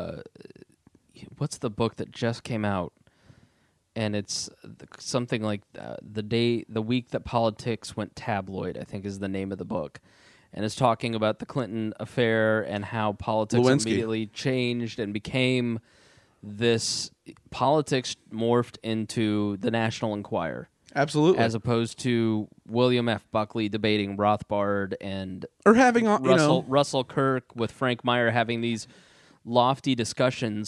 what's the book that just came out? And it's something like the week that politics went tabloid, I think is the name of the book. And it's talking about the Clinton affair and how politics immediately changed and became this... Politics morphed into the National Enquirer. Absolutely. As opposed to William F. Buckley debating Rothbard and... Or having... Russell Kirk with Frank Meyer having these lofty discussions.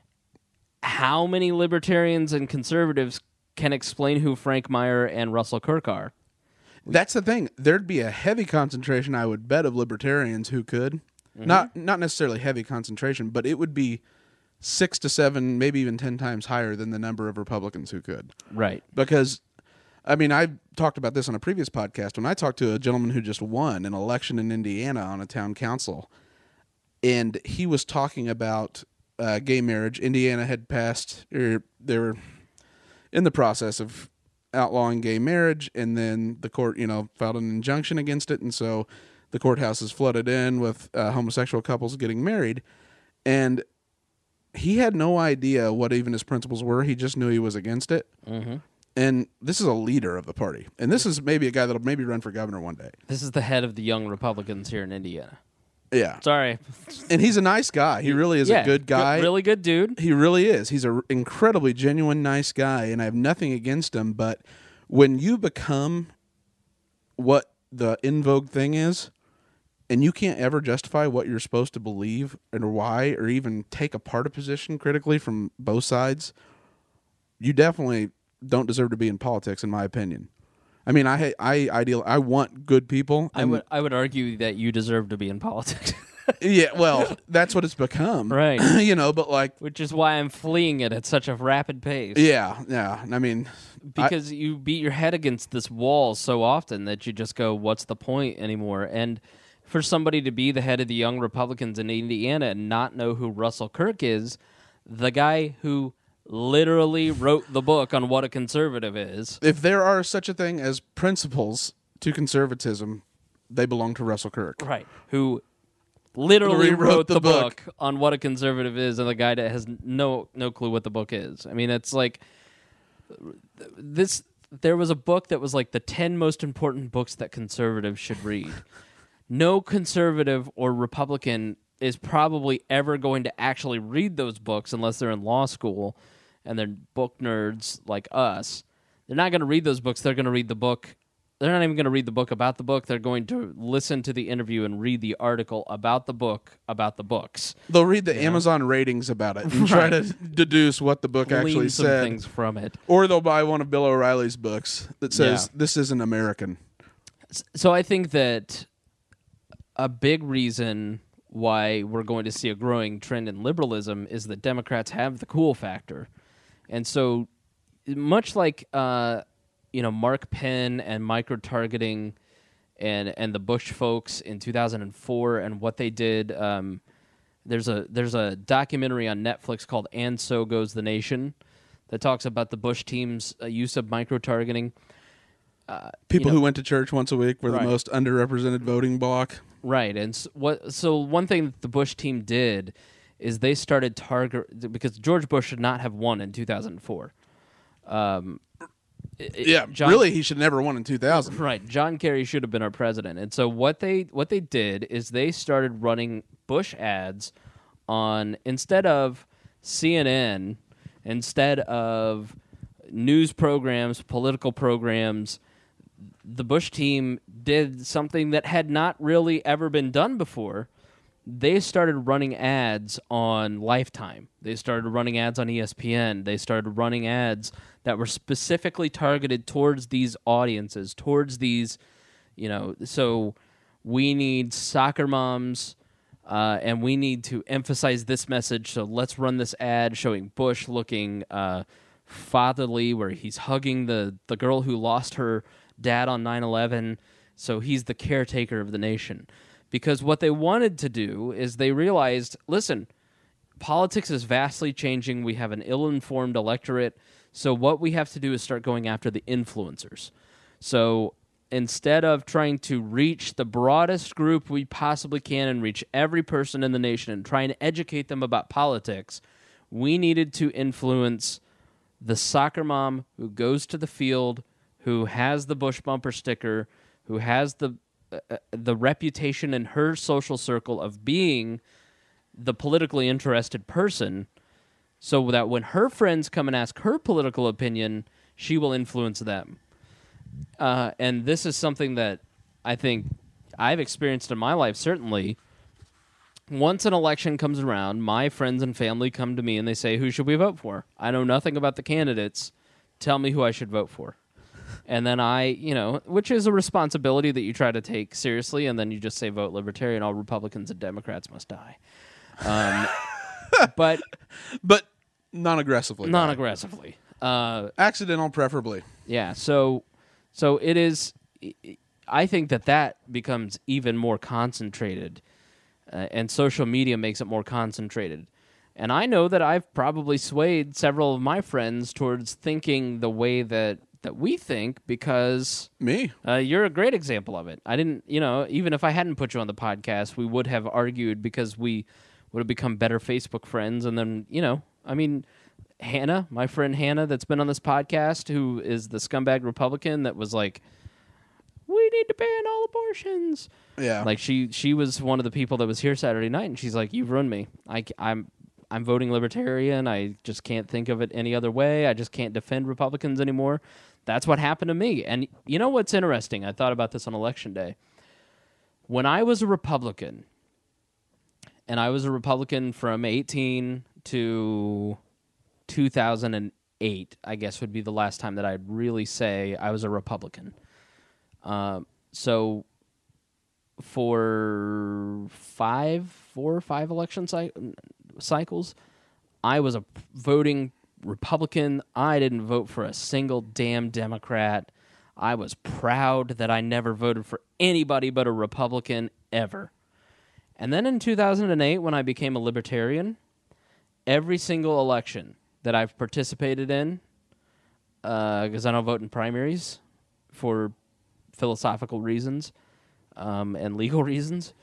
How many libertarians and conservatives can explain who Frank Meyer and Russell Kirk are? That's the thing. There'd be a heavy concentration, I would bet, of libertarians who could. Not necessarily heavy concentration, but it would be 6 to 7, maybe even 10 times higher than the number of Republicans who could. Right. Because, I mean, I talked about this on a previous podcast when I talked to a gentleman who just won an election in Indiana on a town council, and he was talking about gay marriage. Indiana had passed, or they were in the process of outlawing gay marriage, and then the court, filed an injunction against it, and so the courthouse is flooded in with homosexual couples getting married, and he had no idea what even his principles were. He just knew he was against it. And this is a leader of the party, and this is maybe a guy that'll maybe run for governor one day. This is the head of the Young Republicans here in Indiana. Yeah. Sorry. And he's a nice guy. He really is a good guy. Really good dude. He really is. He's an incredibly genuine, nice guy, and I have nothing against him. But when you become what the in vogue thing is, and you can't ever justify what you're supposed to believe and why, or even take apart a position critically from both sides, you definitely don't deserve to be in politics, in my opinion. I mean, I want good people. I would argue that you deserve to be in politics. Yeah, well, that's what it's become, right? But which is why I'm fleeing it at such a rapid pace. Yeah. I mean, because you beat your head against this wall so often that you just go, "What's the point anymore?" And for somebody to be the head of the Young Republicans in Indiana and not know who Russell Kirk is, the guy who literally wrote the book on what a conservative is. If there are such a thing as principles to conservatism, they belong to Russell Kirk. Right. Who literally Rewrote wrote the the book. book on what a conservative is, and the guy that has no clue what the book is. I mean, it's like this. There was a book that was like the 10 most important books that conservatives should read. No conservative or Republican is probably ever going to actually read those books unless they're in law school and they're book nerds like us. They're not going to read those books. They're going to read the book. They're not even going to read the book about the book. They're going to listen to the interview and read the article about the book, about the books. They'll read the Amazon ratings about it and try to deduce what the book actually Glean some said. things from it. Or they'll buy one of Bill O'Reilly's books that says, this isn't American. So I think that a big reason why we're going to see a growing trend in liberalism is that Democrats have the cool factor. And so much like Mark Penn and micro-targeting and the Bush folks in 2004 and what they did, there's a documentary on Netflix called And So Goes the Nation that talks about the Bush team's use of micro-targeting. People who went to church once a week were Right. the most underrepresented voting bloc. Right, and so one thing that the Bush team did is they started because George Bush should not have won in 2004. Really, he should never won in 2000. Right, John Kerry should have been our president, and so what they did is they started running Bush ads on instead of CNN, instead of news programs, political programs. The Bush team did something that had not really ever been done before. They started running ads on Lifetime. They started running ads on ESPN. They started running ads that were specifically targeted towards these audiences, towards these, so we need soccer moms, and we need to emphasize this message, so let's run this ad showing Bush looking fatherly, where he's hugging the girl who lost her dad on 9/11, so he's the caretaker of the nation. Because what they wanted to do is they realized, listen, politics is vastly changing. We have an ill-informed electorate, so what we have to do is start going after the influencers. So instead of trying to reach the broadest group we possibly can and reach every person in the nation and trying to educate them about politics, we needed to influence the soccer mom who goes to the field, who has the Bush bumper sticker, who has the reputation in her social circle of being the politically interested person, so that when her friends come and ask her political opinion, she will influence them. And this is something that I think I've experienced in my life, certainly. Once an election comes around, my friends and family come to me and they say, who should we vote for? I know nothing about the candidates. Tell me who I should vote for. And then which is a responsibility that you try to take seriously, and then you just say vote Libertarian. All Republicans and Democrats must die. But non-aggressively. Non-aggressively. Accidental, preferably. Yeah, so it is. I think that becomes even more concentrated, and social media makes it more concentrated. And I know that I've probably swayed several of my friends towards thinking the way that we think, because Me? You're a great example of it. I didn't, even if I hadn't put you on the podcast, we would have argued because we would have become better Facebook friends. And then, Hannah, my friend Hannah, that's been on this podcast, who is the scumbag Republican that was like, we need to ban all abortions. Yeah. Like she was one of the people that was here Saturday night, and she's like, you've ruined me. I'm voting Libertarian. I just can't think of it any other way. I just can't defend Republicans anymore. That's what happened to me. And you know what's interesting? I thought about this on Election Day. When I was a Republican, and I was a Republican from 18 to 2008, I guess would be the last time that I'd really say I was a Republican. So for 4 or 5 election cycles, I was a voting Republican. I didn't vote for a single damn Democrat. I was proud that I never voted for anybody but a Republican ever. And then in 2008, when I became a Libertarian, every single election that I've participated in, because I don't vote in primaries for philosophical reasons and legal reasons,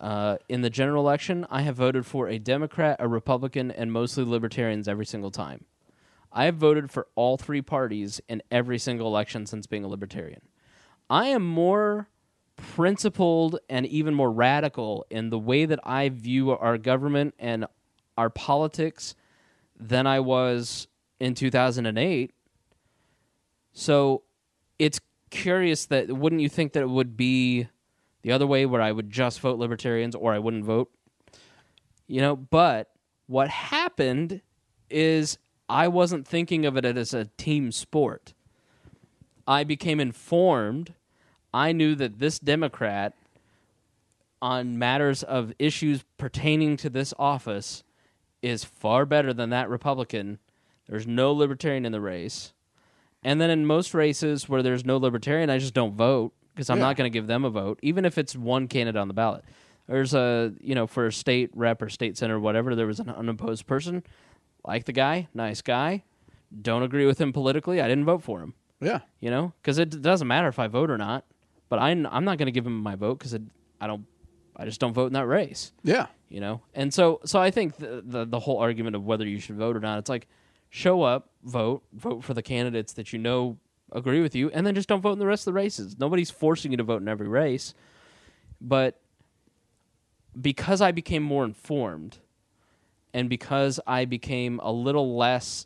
In the general election, I have voted for a Democrat, a Republican, and mostly Libertarians every single time. I have voted for all three parties in every single election since being a Libertarian. I am more principled and even more radical in the way that I view our government and our politics than I was in 2008. So it's curious that wouldn't you think that it would be the other way where I would just vote Libertarians or I wouldn't vote? But what happened is I wasn't thinking of it as a team sport. I became informed. I knew that this Democrat, on matters of issues pertaining to this office, is far better than that Republican. There's no Libertarian in the race. And then in most races where there's no Libertarian, I just don't vote because I'm not going to give them a vote, even if it's one candidate on the ballot. There's for a state rep or state senator or whatever, there was an unopposed person. Like the guy, nice guy. Don't agree with him politically. I didn't vote for him. Yeah. Because it doesn't matter if I vote or not. But I'm not going to give him my vote because I just don't vote in that race. Yeah. And so I think the whole argument of whether you should vote or not, it's like show up, vote for the candidates that agree with you, and then just don't vote in the rest of the races. Nobody's forcing you to vote in every race. But because I became more informed, and because I became a little less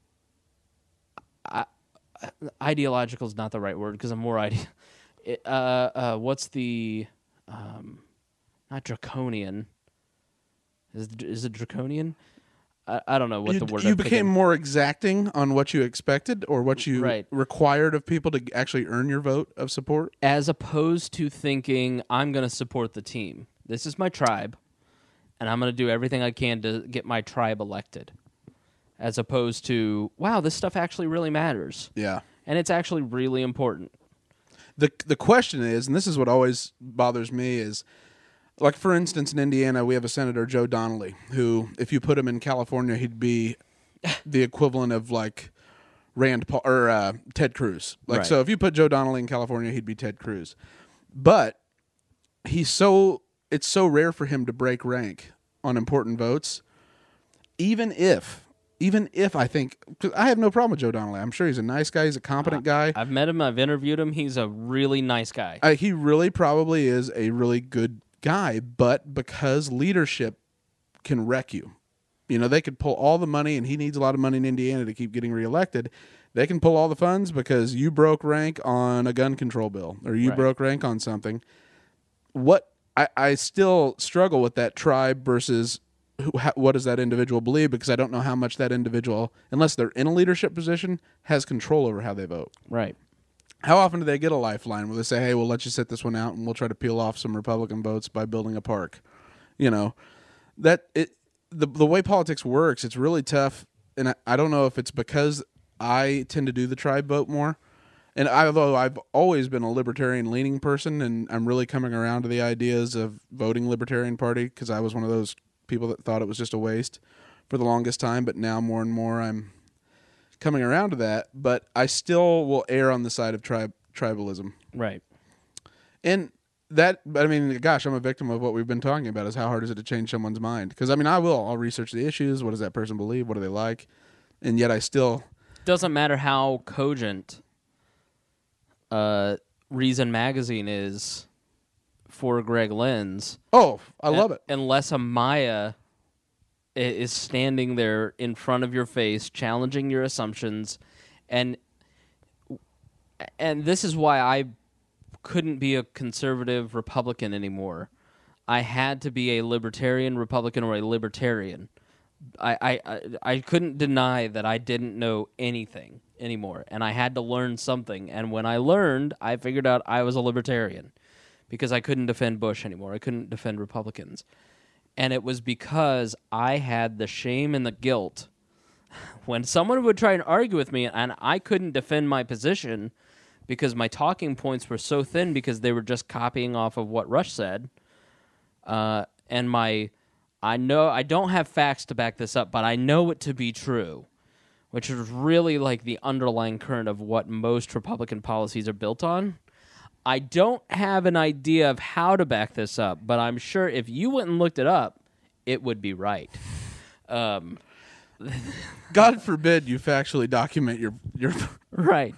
ideological is not the right word because I'm more what's the not draconian? Is it draconian? I don't know what the word. You became more exacting on what you expected or what you required of people to actually earn your vote of support, as opposed to thinking I'm going to support the team. This is my tribe. And I'm going to do everything I can to get my tribe elected, as opposed to, wow, this stuff actually really matters. Yeah. And it's actually really important. The question is, and this is what always bothers me, is, like, for instance, in Indiana, we have a Senator, Joe Donnelly, who, if you put him in California, he'd be the equivalent of, like, Rand Paul or Ted Cruz. So if you put Joe Donnelly in California, he'd be Ted Cruz. But it's so rare for him to break rank on important votes. Even if I think, cause I have no problem with Joe Donnelly. I'm sure he's a nice guy. He's a competent guy. I've met him. I've interviewed him. He's a really nice guy. He really probably is a really good guy, but because leadership can wreck you. They could pull all the money, and he needs a lot of money in Indiana to keep getting reelected. They can pull all the funds because you broke rank on a gun control bill or you broke rank on something. I still struggle with that tribe versus what does that individual believe, because I don't know how much that individual, unless they're in a leadership position, has control over how they vote. Right. How often do they get a lifeline where they say, hey, we'll let you sit this one out and we'll try to peel off some Republican votes by building a park? The way politics works, it's really tough, and I don't know if it's because I tend to do the tribe vote more. And although I've always been a libertarian-leaning person, and I'm really coming around to the ideas of voting Libertarian Party, because I was one of those people that thought it was just a waste for the longest time, but now more and more I'm coming around to that. But I still will err on the side of tribalism. Right. And that, I mean, gosh, I'm a victim of what we've been talking about, is how hard is it to change someone's mind? Because, I mean, I'll research the issues. What does that person believe? What do they like? And yet I still... Doesn't matter how cogent Reason Magazine is for Greg Lenz. Oh, I love it. Unless a Maya is standing there in front of your face, challenging your assumptions, and this is why I couldn't be a conservative Republican anymore. I had to be a libertarian Republican or a libertarian. I couldn't deny that I didn't know anything anymore, and I had to learn something. And when I learned, I figured out I was a libertarian because I couldn't defend Bush anymore. I couldn't defend Republicans. And it was because I had the shame and the guilt. When someone would try and argue with me and I couldn't defend my position because my talking points were so thin because they were just copying off of what Rush said, and I know I don't have facts to back this up, but I know it to be true, which is really like the underlying current of what most Republican policies are built on. I don't have an idea of how to back this up, but I'm sure if you went and looked it up, it would be right. God forbid you factually document your Right.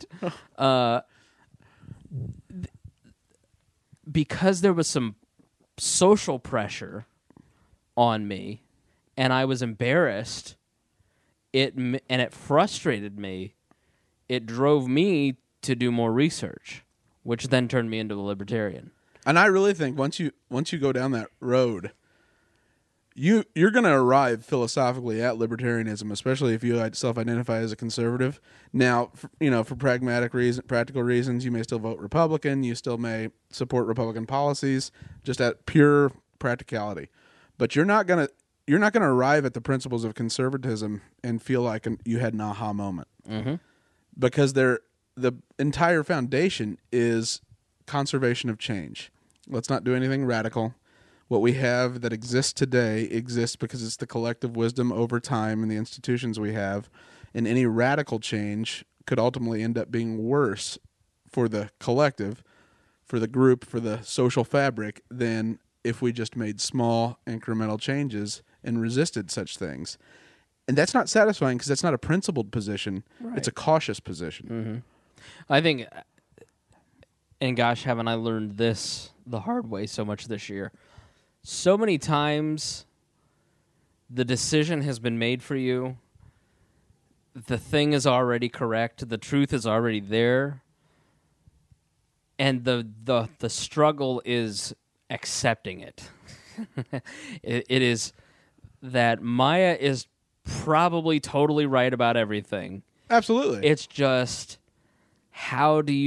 Because there was some social pressure on me, and I was embarrassed, and it frustrated me. It drove me to do more research, which then turned me into a libertarian. And I really think once you go down that road, you're going to arrive philosophically at libertarianism, especially if you self-identify as a conservative. Now, for practical reasons, you may still vote Republican. You still may support Republican policies, just at pure practicality. But you're not going to arrive at the principles of conservatism and feel like you had an aha moment, because the entire foundation is conservation of change. Let's not do anything radical. What we have that exists today exists because it's the collective wisdom over time and the institutions we have, and any radical change could ultimately end up being worse for the collective, for the group, for the social fabric, than if we just made small incremental changes and resisted such things. And that's not satisfying because that's not a principled position. Right. It's a cautious position. I think, and gosh, haven't I learned this the hard way so much this year. So many times the decision has been made for you. The thing is already correct. The truth is already there. And the struggle is accepting it. It is that Maya is probably totally right about everything. Absolutely. It's just how do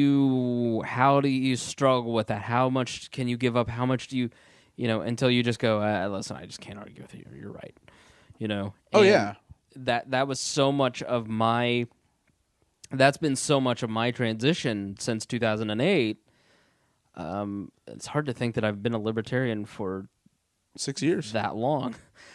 you struggle with that? How much can you give up? How much do you until you just go, listen, I just can't argue with you. You're right. Oh, yeah. That was so much of my. That's been so much of my transition since 2008. It's hard to think that I've been a libertarian for 6 years. That long.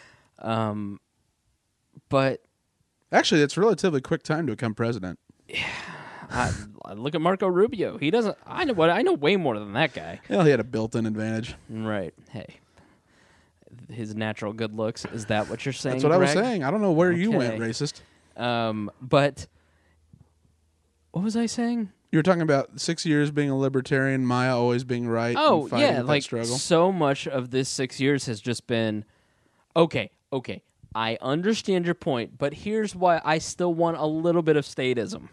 But actually, it's a relatively quick time to become president. Yeah. I look at Marco Rubio. He doesn't. I know way more than that guy. Well, he had a built-in advantage. Right. Hey, his natural good looks. Is that what you're saying? That's what Greg? I was saying. I don't know where you went, racist. But what was I saying? You were talking about 6 years being a libertarian, Maya always being right. Oh, and fighting yeah. with Like that struggle. So much of this 6 years has just been, okay. I understand your point, but here's why I still want a little bit of statism,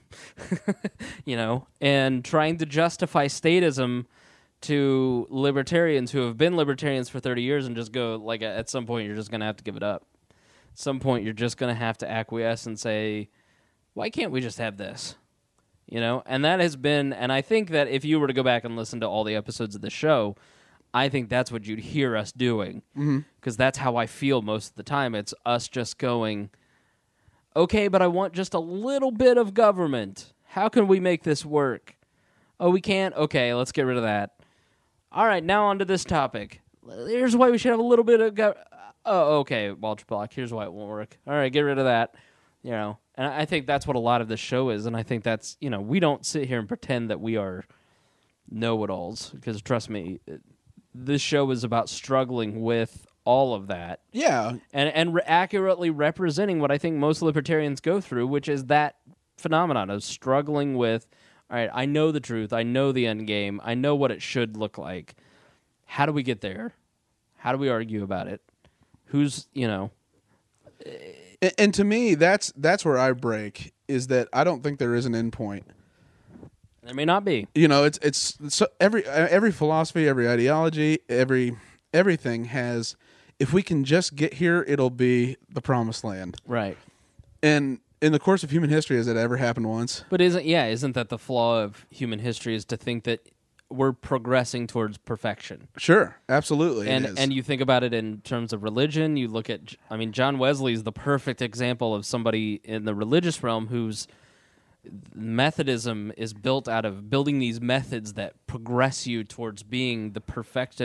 and trying to justify statism to libertarians who have been libertarians for 30 years and just go, like, at some point you're just going to have to give it up. At some point you're just going to have to acquiesce and say, why can't we just have this? And that has been, and I think that if you were to go back and listen to all the episodes of the show, I think that's what you'd hear us doing, because that's how I feel most of the time. It's us just going, okay, but I want just a little bit of government. How can we make this work? Oh, we can't? Okay, let's get rid of that. All right, now on to this topic. Here's why we should have a little bit of government. Oh, okay, Walter Block, here's why it won't work. All right, get rid of that. And I think that's what a lot of this show is, and I think that's, we don't sit here and pretend that we are know-it-alls, because trust me, this show is about struggling with all of that. Yeah. And accurately representing what I think most libertarians go through, which is that phenomenon of struggling with, all right, I know the truth, I know the end game, I know what it should look like. How do we get there? How do we argue about it? Who's, And to me, that's where I break, is that I don't think there is an end point. There may not be. It's so every philosophy, every ideology, everything has, if we can just get here, it'll be the promised land. Right. And in the course of human history, has it ever happened once? But isn't that the flaw of human history, is to think that we're progressing towards perfection? Sure, absolutely. And you think about it in terms of religion, you look at, John Wesley is the perfect example of somebody in the religious realm whose Methodism is built out of building these methods that progress you towards being the perfect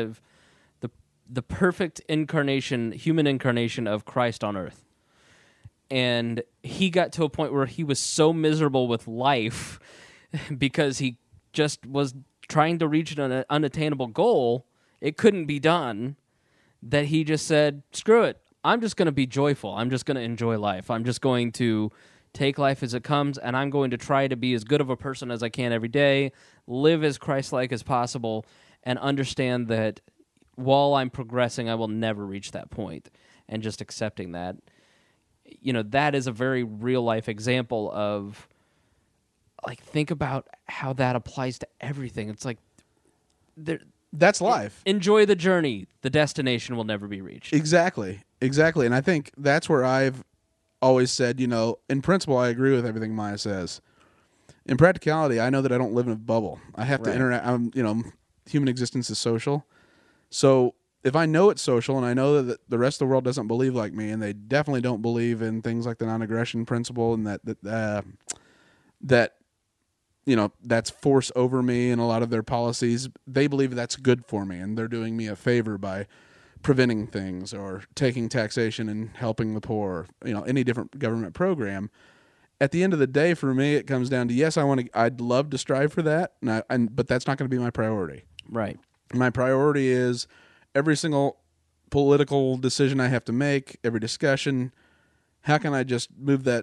incarnation, human incarnation of Christ on earth. And he got to a point where he was so miserable with life because he just was trying to reach an unattainable goal, it couldn't be done, that he just said, screw it. I'm just going to be joyful. I'm just going to enjoy life. I'm just going to take life as it comes, and I'm going to try to be as good of a person as I can every day, live as Christ-like as possible, and understand that while I'm progressing, I will never reach that point. And just accepting that, that is a very real-life example of, like, think about how that applies to everything. It's like, that's life. Enjoy the journey. The destination will never be reached. Exactly. And I think that's where I've always said, in principle, I agree with everything Maya says. In practicality, I know that I don't live in a bubble. I have to interact. Human existence is social. So if I know it's social and I know that the rest of the world doesn't believe like me, and they definitely don't believe in things like the non-aggression principle, and that's force over me and a lot of their policies, they believe that's good for me, and they're doing me a favor by preventing things or taking taxation and helping the poor, any different government program. At the end of the day, for me, it comes down to, yes, I'd love to strive for that, but that's not going to be my priority. Right. My priority is every single political decision I have to make, every discussion, how can I just move that,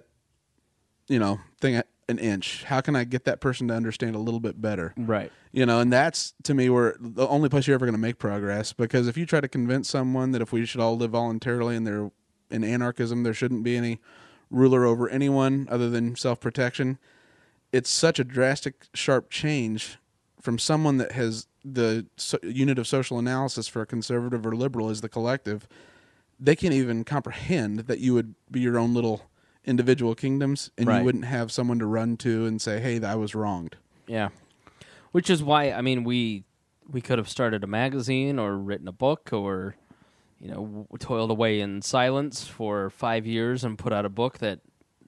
thing an inch? How can I get that person to understand a little bit better? Right. And that's, to me, where the only place you're ever going to make progress. Because if you try to convince someone that if we should all live voluntarily and they're in anarchism, there shouldn't be any ruler over anyone other than self-protection, it's such a drastic, sharp change from someone that has the unit of social analysis for a conservative or liberal is the collective. They can't even comprehend that you would be your own little individual kingdoms, and you wouldn't have someone to run to and say, hey, I was wronged. Yeah. Which is why, we could have started a magazine or written a book or, toiled away in silence for 5 years and put out a book that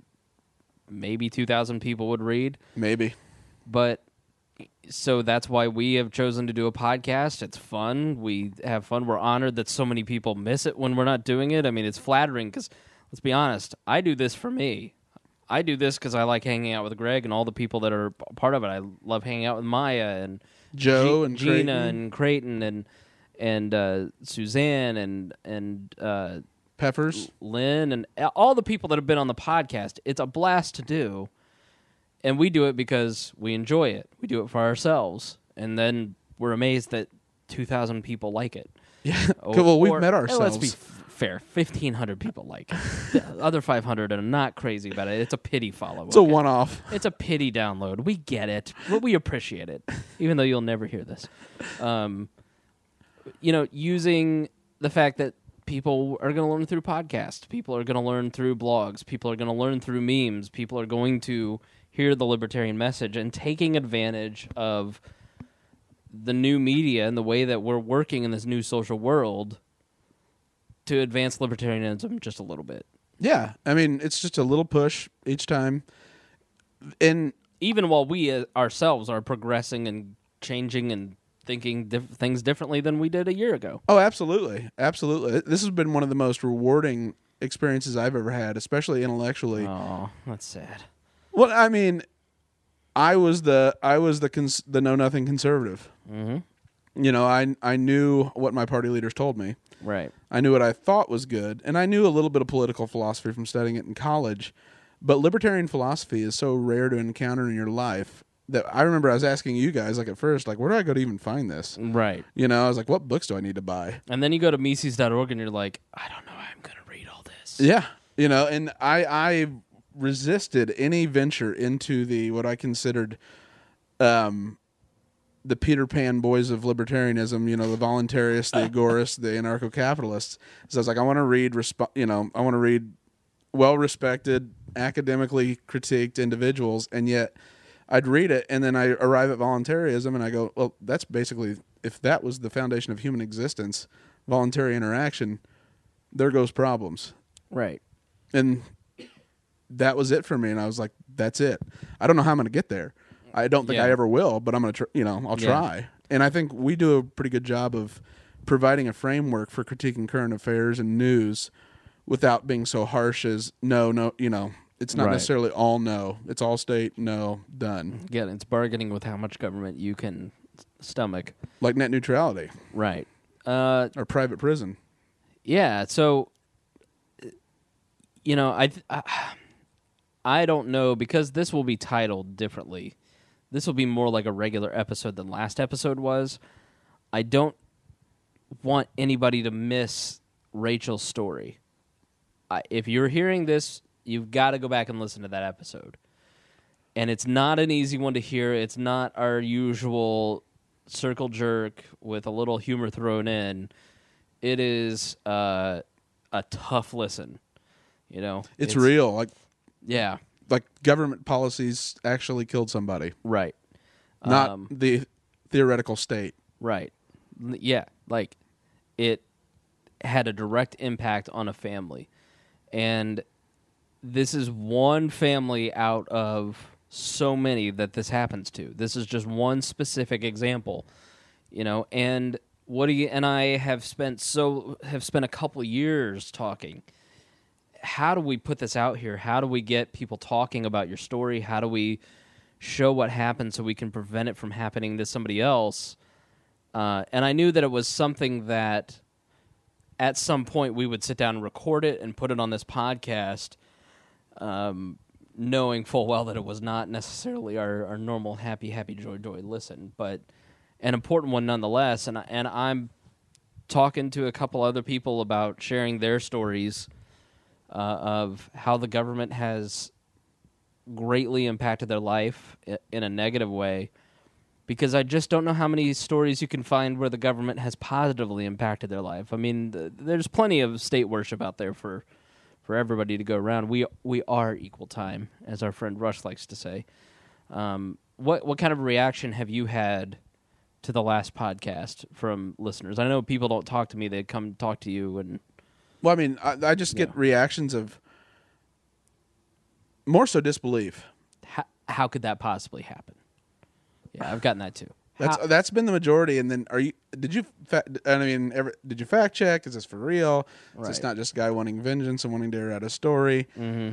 maybe 2,000 people would read. Maybe. But so that's why we have chosen to do a podcast. It's fun. We have fun. We're honored that so many people miss it when we're not doing it. It's flattering because, let's be honest, I do this for me. I do this because I like hanging out with Greg and all the people that are part of it. I love hanging out with Maya and Joe and Gina Creighton. and Creighton and Suzanne and Peppers, Lynn, and all the people that have been on the podcast. It's a blast to do, and we do it because we enjoy it. We do it for ourselves, and then we're amazed that 2,000 people like it. Yeah, well, we've met ourselves. Let's be fair, 1,500 people like it. The other 500 are not crazy about it. It's a pity follow. It's a one-off. It's a pity download. We get it. We appreciate it, even though you'll never hear this. Using the fact that people are going to learn through podcasts, people are going to learn through blogs, people are going to learn through memes, people are going to hear the libertarian message, and taking advantage of the new media and the way that we're working in this new social world to advance libertarianism just a little bit. Yeah, it's just a little push each time. And even while we ourselves are progressing and changing and thinking things differently than we did a year ago. Oh, absolutely. Absolutely. This has been one of the most rewarding experiences I've ever had, especially intellectually. Oh, that's sad. Well, I was the know nothing conservative. Mm-hmm. I knew what my party leaders told me. Right. I knew what I thought was good, and I knew a little bit of political philosophy from studying it in college. But libertarian philosophy is so rare to encounter in your life that I remember I was asking you guys, at first, where do I go to even find this? Right. I was like, what books do I need to buy? And then you go to Mises.org and you're like, I don't know how I'm going to read all this. Yeah. And I resisted any venture into what I considered the Peter Pan boys of libertarianism, the voluntarists, the agorists, the anarcho-capitalists. So I was like, I want to read well-respected, academically critiqued individuals, and yet I'd read it, and then I arrive at voluntarism, and I go, well, that's basically, if that was the foundation of human existence, voluntary interaction, there goes problems. Right. And that was it for me, and I was like, that's it. I don't know how I'm going to get there. I don't think I ever will, but I'm going to, I'll try. And I think we do a pretty good job of providing a framework for critiquing current affairs and news without being so harsh as no, it's not necessarily all no. It's all state, no, done. Again, it's bargaining with how much government you can stomach. Like net neutrality. Right. Or private prison. Yeah, so, I don't know, because this will be titled differently. This will be more like a regular episode than last episode was. I don't want anybody to miss Rachel's story. If you're hearing this, you've got to go back and listen to that episode. And it's not an easy one to hear. It's not our usual circle jerk with a little humor thrown in. It is a tough listen. It's real. Yeah. Like government policies actually killed somebody. Right. Not the theoretical state. Right. Yeah. Like, it had a direct impact on a family. And this is one family out of so many that this happens to. This is just one specific example. And Woody and I have spent a couple years talking. How do we put this out here? How do we get people talking about your story? How do we show what happened so we can prevent it from happening to somebody else? And I knew that it was something that at some point we would sit down and record it and put it on this podcast, knowing full well that it was not necessarily our normal happy, joy listen, but an important one nonetheless. And I'm talking to a couple other people about sharing their stories of how the government has greatly impacted their life in a negative way, because I just don't know how many stories you can find where the government has positively impacted their life. I mean, there's plenty of state worship out there for everybody to go around. We are equal time, as our friend Rush likes to say. What kind of reaction have you had to the last podcast from listeners? I know people don't talk to me; they come talk to you. And well, I mean, I just get reactions of more so disbelief. How could that possibly happen? Yeah, I've gotten that too. That's been the majority. And then, did you fact check? Is this for real? Right. Is this not just a guy wanting vengeance and wanting to air out a story? Mm-hmm.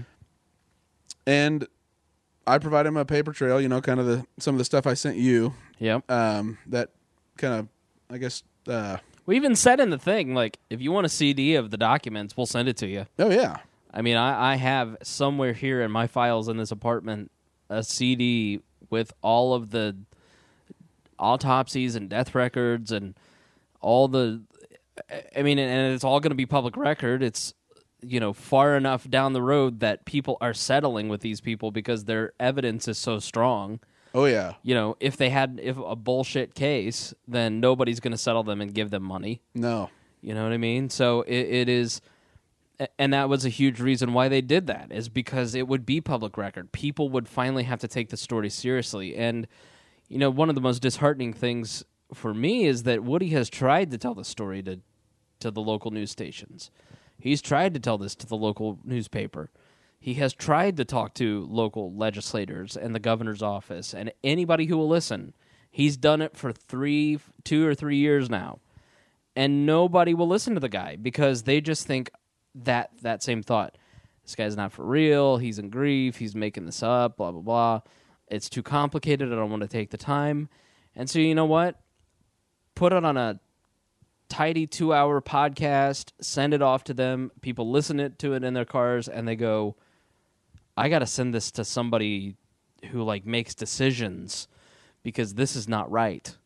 And I provide him a paper trail. Kind of some of the stuff I sent you. Yep. That kind of, I guess. We even said in the thing, like, if you want a CD of the documents, we'll send it to you. Oh yeah. I mean, I have somewhere here in my files in this apartment a CD with all of the autopsies and death records and all the, I mean, and it's all going to be public record. It's, far enough down the road that people are settling with these people because their evidence is so strong. Oh yeah. If a bullshit case, then nobody's going to settle them and give them money. No. You know what I mean? So it is, and that was a huge reason why they did that, is because it would be public record. People would finally have to take the story seriously. And, one of the most disheartening things for me is that Woody has tried to tell the story to the local news stations. He's tried to tell this to the local newspaper. He has tried to talk to local legislators and the governor's office and anybody who will listen. He's done it for 2 or 3 years now. And nobody will listen to the guy because they just think that same thought. This guy's not for real. He's in grief. He's making this up, blah, blah, blah. It's too complicated. I don't want to take the time. And so you know what? Put it on a tidy 2-hour podcast, send it off to them. People listen to it in their cars, and they go, I got to send this to somebody who makes decisions because this is not right.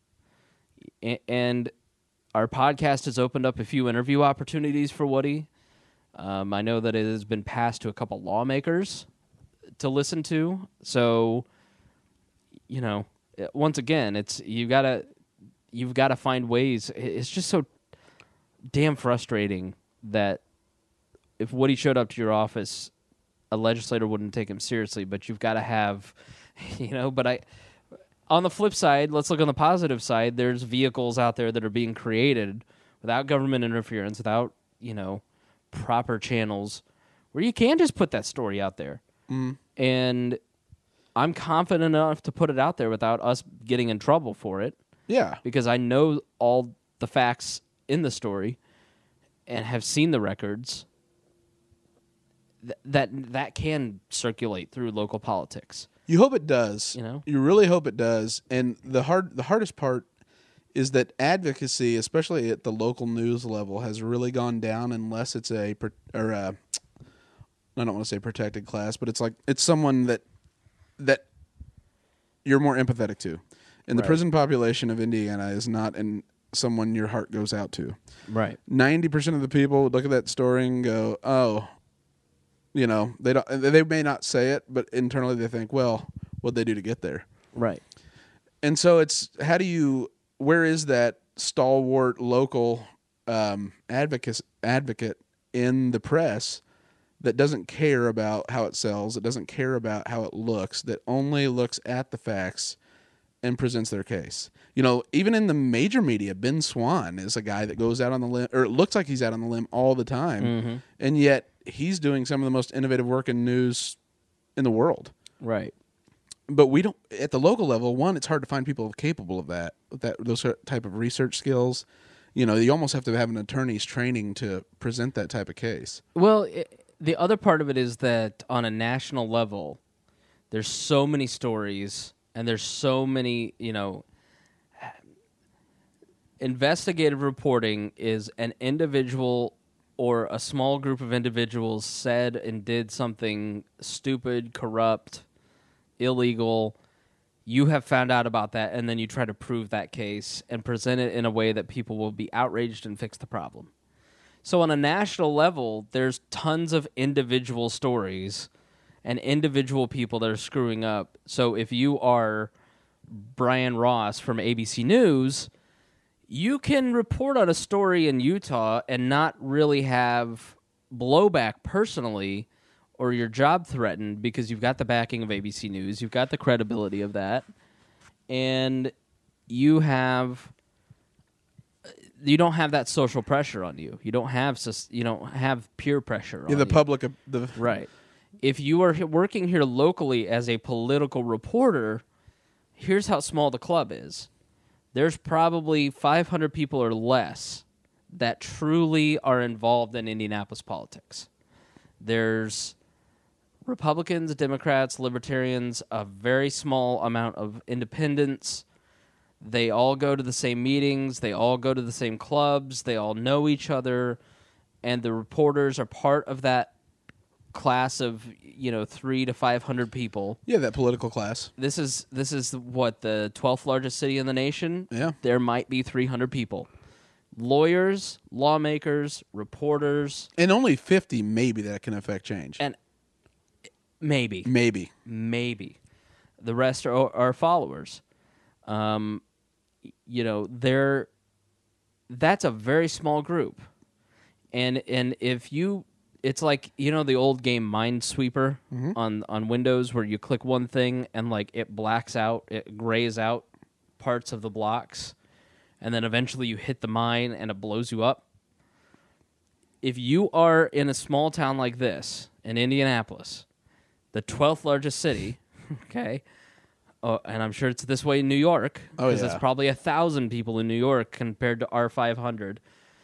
And our podcast has opened up a few interview opportunities for Woody. I know that it has been passed to a couple lawmakers to listen to. So, once again, it's you've got to find ways. It's just so damn frustrating that if Woody showed up to your office, a legislator wouldn't take him seriously. But you've got to have, But on the flip side, let's look on the positive side. There's vehicles out there that are being created without government interference, without proper channels, where you can just put that story out there. Mm. And I'm confident enough to put it out there without us getting in trouble for it. Yeah. Because I know all the facts in the story and have seen the records that can circulate through local politics. You hope it does. You really hope it does. And the hardest part is that advocacy, especially at the local news level, has really gone down unless it's I don't want to say protected class, but it's someone that you're more empathetic to. And the Right. prison population of Indiana is not someone your heart goes out to. Right. 90% of the people look at that story and go, "Oh, they may not say it, but internally they think, well, what'd they do to get there?" Right. And so where is that stalwart local advocate in the press that doesn't care about how it sells, that doesn't care about how it looks, that only looks at the facts and presents their case? Even in the major media, Ben Swan is a guy that goes out on the limb, or it looks like he's out on the limb all the time, and yet he's doing some of the most innovative work in news in the world. Right. But we don't, at the local level, one, it's hard to find people capable of those type of research skills. You almost have to have an attorney's training to present that type of case. Well, the other part of it is that on a national level, there's so many stories and there's so many, investigative reporting is an individual or a small group of individuals said and did something stupid, corrupt, illegal. You have found out about that, and then you try to prove that case and present it in a way that people will be outraged and fix the problem. So on a national level, there's tons of individual stories and individual people that are screwing up. So if you are Brian Ross from ABC News, you can report on a story in Utah and not really have blowback personally or your job threatened because you've got the backing of ABC News, you've got the credibility of that, and you don't have that social pressure on you. You don't have peer pressure on The you. public, Right. If you are working here locally as a political reporter, here's how small the club is. There's probably 500 people or less that truly are involved in Indianapolis politics. There's Republicans, Democrats, Libertarians, a very small amount of independents. They all go to the same meetings. They all go to the same clubs. They all know each other. And the reporters are part of that class of 300 to 500 people. Yeah, that political class. This is what, the 12th largest city in the nation? Yeah. There might be 300 people. Lawyers, lawmakers, reporters, And only 50 maybe that can affect change. and maybe. The rest are followers. That's a very small group. And if you, it's like, the old game Minesweeper on Windows where you click one thing and it blacks out, it grays out parts of the blocks, and then eventually you hit the mine and it blows you up. If you are in a small town like this, in Indianapolis, the 12th largest city, okay, and I'm sure it's this way in New York, because it's probably 1,000 people in New York compared to our 500.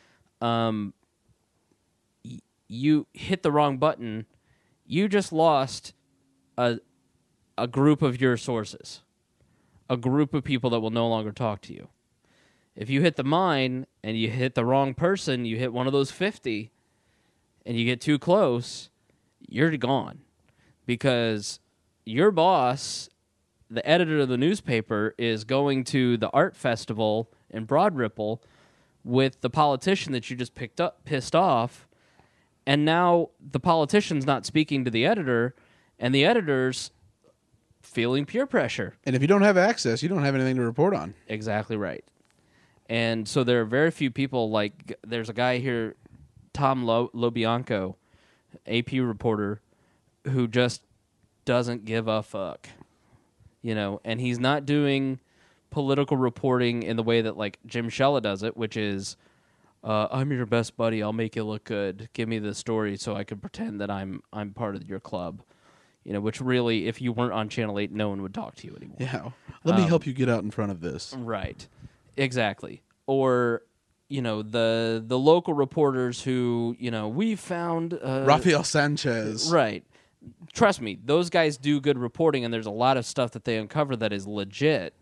You hit the wrong button, you just lost a group of your sources, a group of people that will no longer talk to you. If you hit the mine and you hit the wrong person, you hit one of those 50, and you get too close, you're gone. Because your boss, the editor of the newspaper, is going to the art festival in Broad Ripple with the politician that you just pissed off, and now the politician's not speaking to the editor, and the editor's feeling peer pressure. And if you don't have access, you don't have anything to report on. Exactly right. And so there are very few people, there's a guy here, Tom Lobianco, AP reporter, who just doesn't give a fuck. And he's not doing political reporting in the way that Jim Shella does it, which is, I'm your best buddy, I'll make you look good. Give me the story so I can pretend that I'm part of your club. Which really, if you weren't on Channel 8, no one would talk to you anymore. Yeah. Let me help you get out in front of this. Right. Exactly. Or, the local reporters who, we found... Rafael Sanchez. Right. Trust me, those guys do good reporting, and there's a lot of stuff that they uncover that is legit.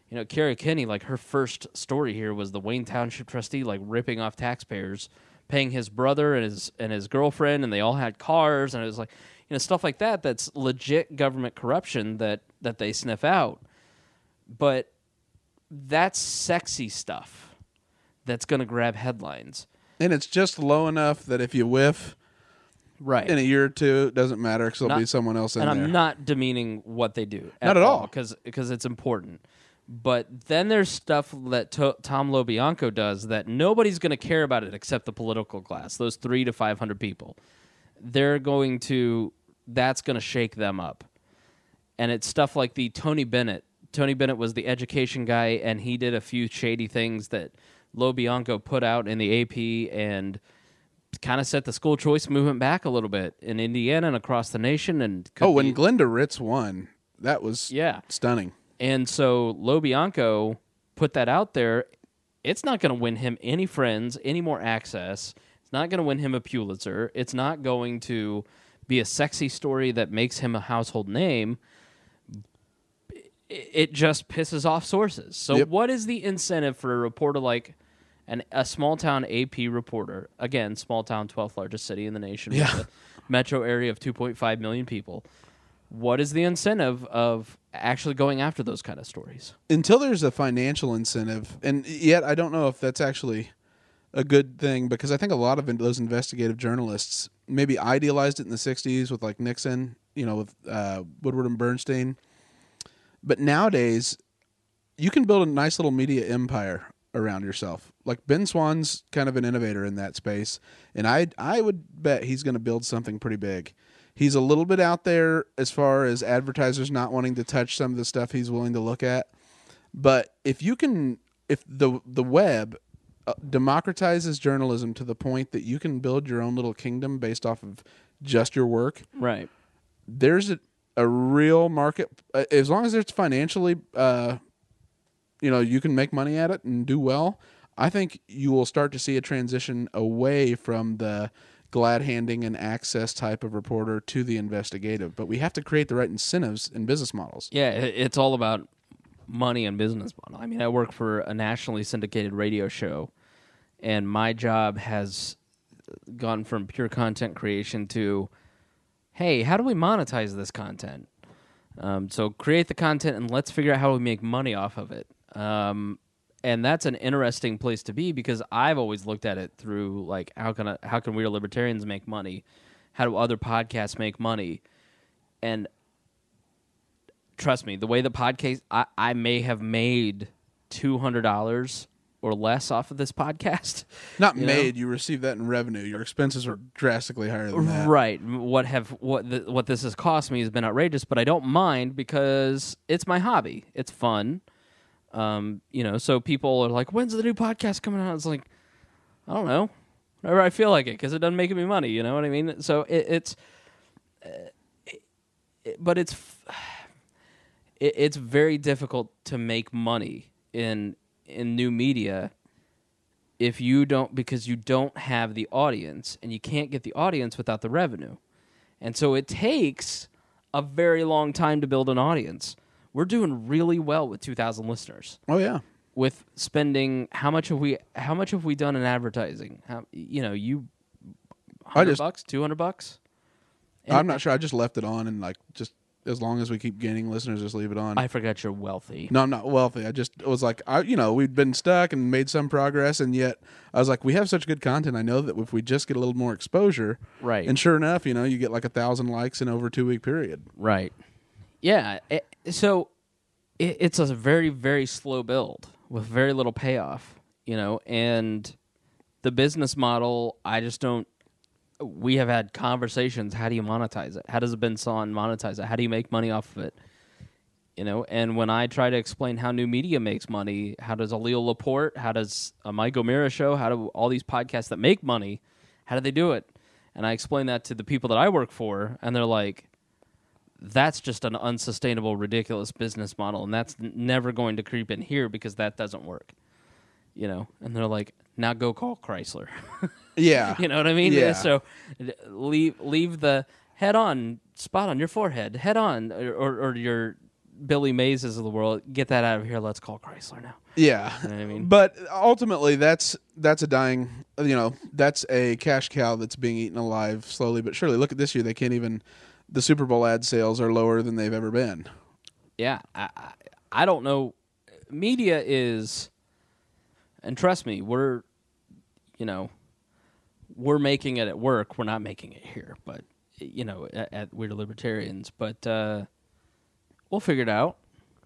Kara Kinney, like her first story here was the Wayne Township trustee like ripping off taxpayers, paying his brother and his girlfriend, and they all had cars, and it was like, stuff like that. That's legit government corruption that they sniff out. But that's sexy stuff that's going to grab headlines. And it's just low enough that if you whiff right in a year or two, it doesn't matter because there'll be someone else in there. And I'm not demeaning what they do. Not at all. Because it's important. But then there's stuff that Tom LoBianco does that nobody's going to care about it except the political class, those 300 to 500 people. That's going to shake them up. And it's stuff like the Tony Bennett. Tony Bennett was the education guy, and he did a few shady things that LoBianco put out in the AP and kind of set the school choice movement back a little bit in Indiana and across the nation. And when Glenda Ritz won, that was stunning. And so LoBianco put that out there. It's not going to win him any friends, any more access. It's not going to win him a Pulitzer. It's not going to be a sexy story that makes him a household name. It just pisses off sources. So what is the incentive for a reporter like a small-town AP reporter, again, small-town, 12th largest city in the nation, with a metro area of 2.5 million people, what is the incentive of actually going after those kind of stories? Until there's a financial incentive, and yet I don't know if that's actually a good thing, because I think a lot of those investigative journalists maybe idealized it in the 60s with like Nixon, with Woodward and Bernstein. But nowadays, you can build a nice little media empire around yourself. Like Ben Swan's kind of an innovator in that space, and I would bet he's going to build something pretty big. He's a little bit out there as far as advertisers not wanting to touch some of the stuff he's willing to look at. But if the web democratizes journalism to the point that you can build your own little kingdom based off of just your work, right? There's a real market, as long as it's financially, you can make money at it and do well. I think you will start to see a transition away from the glad-handing and access type of reporter to the investigative. But we have to create the right incentives and business models. Yeah, it's all about money and business model. I mean, I work for a nationally syndicated radio show, and my job has gone from pure content creation to, hey, how do we monetize this content? So create the content and let's figure out how we make money off of it. And that's an interesting place to be, because I've always looked at it through like, how can we libertarians make money? How do other podcasts make money? And trust me, the way the podcast, I may have made $200 or less off of this podcast. Not made, you received that in revenue. Your expenses are drastically higher than that. Right. What this has cost me has been outrageous, but I don't mind because it's my hobby. It's fun. So people are like, when's the new podcast coming out? It's like, I don't know. Whenever I feel like it, because it doesn't make me money. You know what I mean? So it's very difficult to make money in new media if you don't, because you don't have the audience, and you can't get the audience without the revenue. And so it takes a very long time to build an audience. We're doing really well with 2,000 listeners. Oh yeah. With spending, how much have we done in advertising? $100, $200? I'm not sure. I just left it on, and just as long as we keep gaining listeners, just leave it on. I forgot you're wealthy. No, I'm not wealthy. It was like, we'd been stuck and made some progress, and yet I was like, we have such good content. I know that if we just get a little more exposure, right? And sure enough, you get like 1,000 likes in over a 2-week period, right? Yeah. So it's a very, very slow build with very little payoff, and the business model, I just don't. We have had conversations. How do you monetize it? How does a Ben Swan monetize it? How do you make money off of it? And when I try to explain how new media makes money, how does a Leo Laporte, how does a Mike O'Meara show, how do all these podcasts that make money, how do they do it? And I explain that to the people that I work for, and they're like, that's just an unsustainable, ridiculous business model, and that's never going to creep in here because that doesn't work. And they're like, now go call Chrysler. Yeah. You know what I mean? Yeah. So leave the head-on spot on your forehead, head-on, or your Billy Mazes of the world, get that out of here. Let's call Chrysler now. Yeah, You know what I mean? but ultimately, that's a dying. That's a cash cow that's being eaten alive slowly but surely. Look at this year; they can't even. The Super Bowl ad sales are lower than they've ever been. Yeah, I don't know. Media is, and trust me, we're making it at work. We're not making it here, but at Weird Libertarians. But we'll figure it out.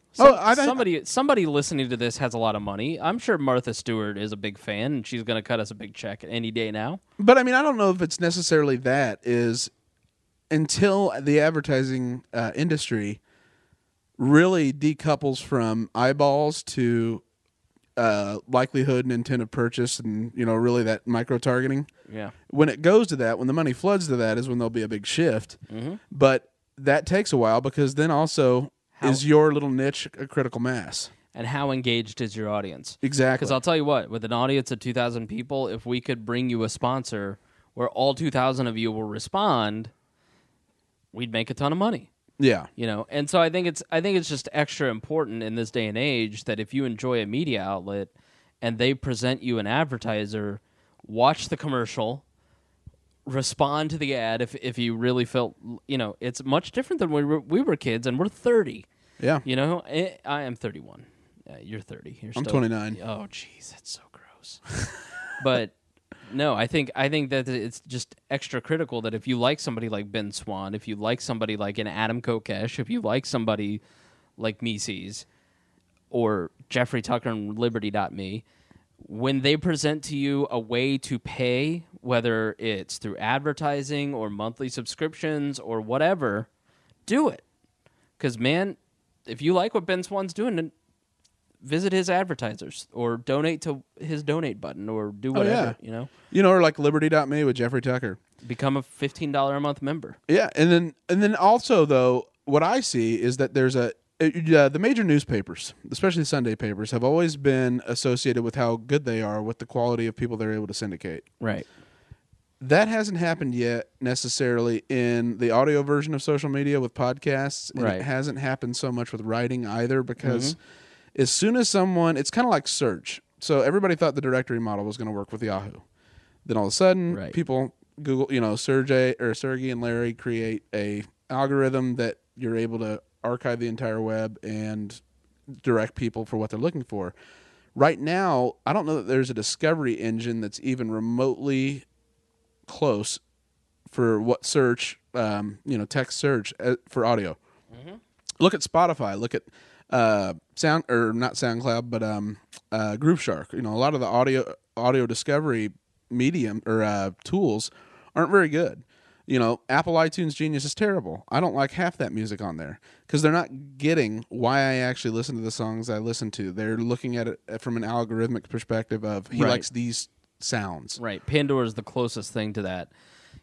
Somebody listening to this has a lot of money. I'm sure Martha Stewart is a big fan, and she's going to cut us a big check any day now. But I mean, I don't know if it's necessarily that is until the advertising industry really decouples from eyeballs to likelihood and intent of purchase, and really that micro targeting. Yeah. When it goes to that, when the money floods to that, is when there'll be a big shift. Mm-hmm. But that takes a while because then also is your little niche a critical mass? And how engaged is your audience? Exactly. Because I'll tell you what, with an audience of 2,000 people, if we could bring you a sponsor where all 2,000 of you will respond, we'd make a ton of money. Yeah. And so I think it's just extra important in this day and age that if you enjoy a media outlet and they present you an advertiser, watch the commercial, respond to the ad if you really felt, it's much different than when we were kids and we're 30. Yeah. I am 31. You're 30. I'm 29. Oh, jeez, that's so gross. But no, I think that it's just extra critical that if you like somebody like Ben Swan, if you like somebody like an Adam Kokesh, if you like somebody like Mises or Jeffrey Tucker and Liberty.me, when they present to you a way to pay, whether it's through advertising or monthly subscriptions or whatever, do it. Because, man, if you like what Ben Swan's doing, then visit his advertisers or donate to his donate button or do whatever, or like Liberty.me with Jeffrey Tucker. Become a $15 a month member. Yeah, and then also, though, what I see is that there's the major newspapers, especially the Sunday papers, have always been associated with how good they are with the quality of people they're able to syndicate. Right. That hasn't happened yet necessarily in the audio version of social media with podcasts. And Right. It hasn't happened so much with writing either because as soon as someone, it's kind of like search. So everybody thought the directory model was going to work with Yahoo. Then all of a sudden, people Google, Sergey and Larry create a algorithm that you're able to archive the entire web and direct people for what they're looking for. Right now, I don't know that there's a discovery engine that's even remotely close for what search, text search for audio. Mm-hmm. Look at Spotify. Look at not SoundCloud, but Grooveshark. A lot of the audio discovery medium or tools aren't very good. Apple iTunes Genius is terrible. I don't like half that music on there because they're not getting why I actually listen to the songs I listen to. They're looking at it from an algorithmic perspective of he likes these sounds. Right. Pandora is the closest thing to that.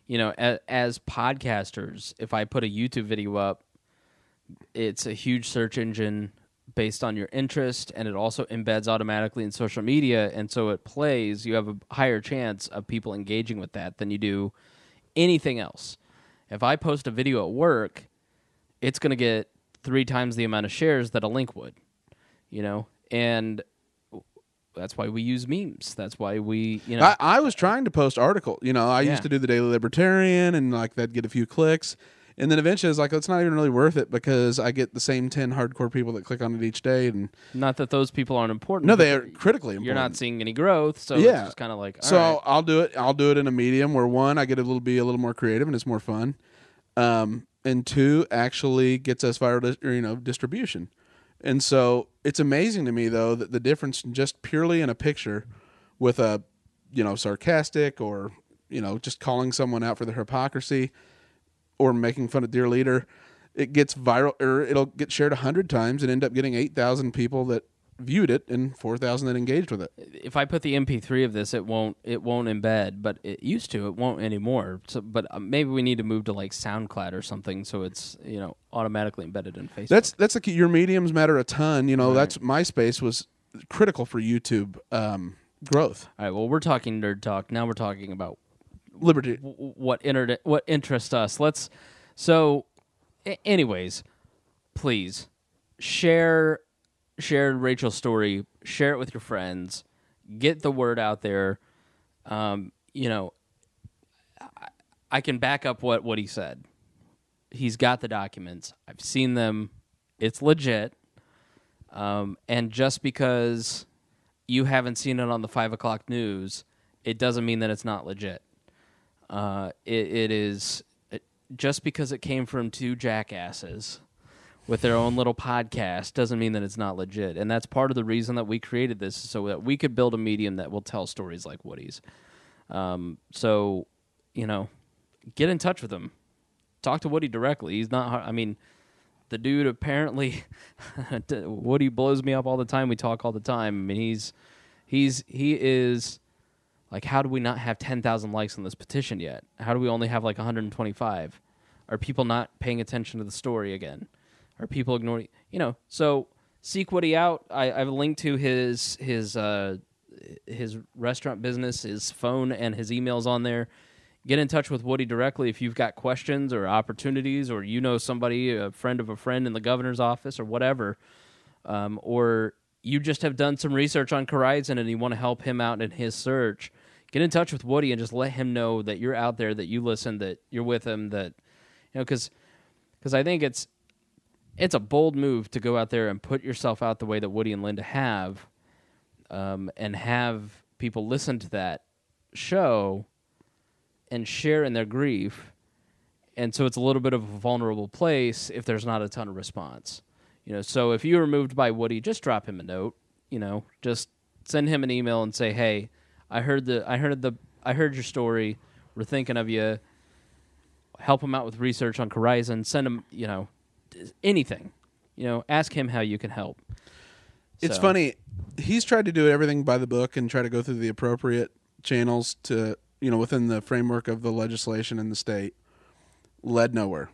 As podcasters, if I put a YouTube video up, it's a huge search engine based on your interest, and it also embeds automatically in social media, and so it plays. You have a higher chance of people engaging with that than you do anything else. If I post a video at work, it's going to get 3 times the amount of shares that a link would, and that's why we use memes. That's why we, I was trying to post article. I used to do the Daily Libertarian, and that'd get a few clicks. And then eventually it's like, it's not even really worth it because I get the same 10 hardcore people that click on it each day. And not that those people aren't important. No, they are critically important. You're not seeing any growth, so it's just kind of like, all right. I'll do it. I'll do it in a medium where 1, I get be a little more creative and it's more fun. And 2, actually gets us viral distribution. And so it's amazing to me, though, that the difference just purely in a picture with a, sarcastic or, just calling someone out for their hypocrisy or making fun of Dear Leader, it gets viral, or it'll get shared 100 times and end up getting 8,000 people that viewed it and 4,000 that engaged with it. If I put the MP3 of this, it won't embed, but it used to. It won't anymore. So, but maybe we need to move to like SoundCloud or something, so it's automatically embedded in Facebook. That's the key. Your mediums matter a ton. Right. That's MySpace was critical for YouTube growth. All right. Well, we're talking nerd talk. Now we're talking about liberty. What interests us. Anyways, please share Rachel's story, share it with your friends, get the word out there. You know, I can back up what he said. He's got the documents. I've seen them. It's legit. And just because you haven't seen it on the 5 o'clock news, it doesn't mean that it's not legit. It is, just because it came from two jackasses with their own little podcast doesn't mean that it's not legit. And that's part of the reason that we created this, so that we could build a medium that will tell stories like Woody's. So, you know, get in touch with him. Talk to Woody directly. He's not, I mean, the dude apparently, Woody blows me up all the time. We talk all the time. I mean, he is, like, how do we not have 10,000 likes on this petition yet? How do we only have like 125? Are people not paying attention to the story again? Are people ignoring, you know? So seek Woody out. I've linked to his restaurant business, his phone, and his emails on there. Get in touch with Woody directly if you've got questions or opportunities, or you know somebody, a friend of a friend in the governor's office or whatever, or you just have done some research on Corizon and you want to help him out in his search. Get in touch with Woody and just let him know that you're out there, that you listen, that you're with him, that, you know, because I think it's a bold move to go out there and put yourself out the way that Woody and Linda have, and have people listen to that show and share in their grief. And so it's a little bit of a vulnerable place if there's not a ton of response. You know, so if you were moved by Woody, just drop him a note, you know, just send him an email and say, "Hey, I heard your story. We're thinking of you." Help him out with research on Corizon. Send him, you know, anything. You know, ask him how you can help. It's So, funny. He's tried to do everything by the book and try to go through the appropriate channels to, you know, within the framework of the legislation in the state. Led nowhere.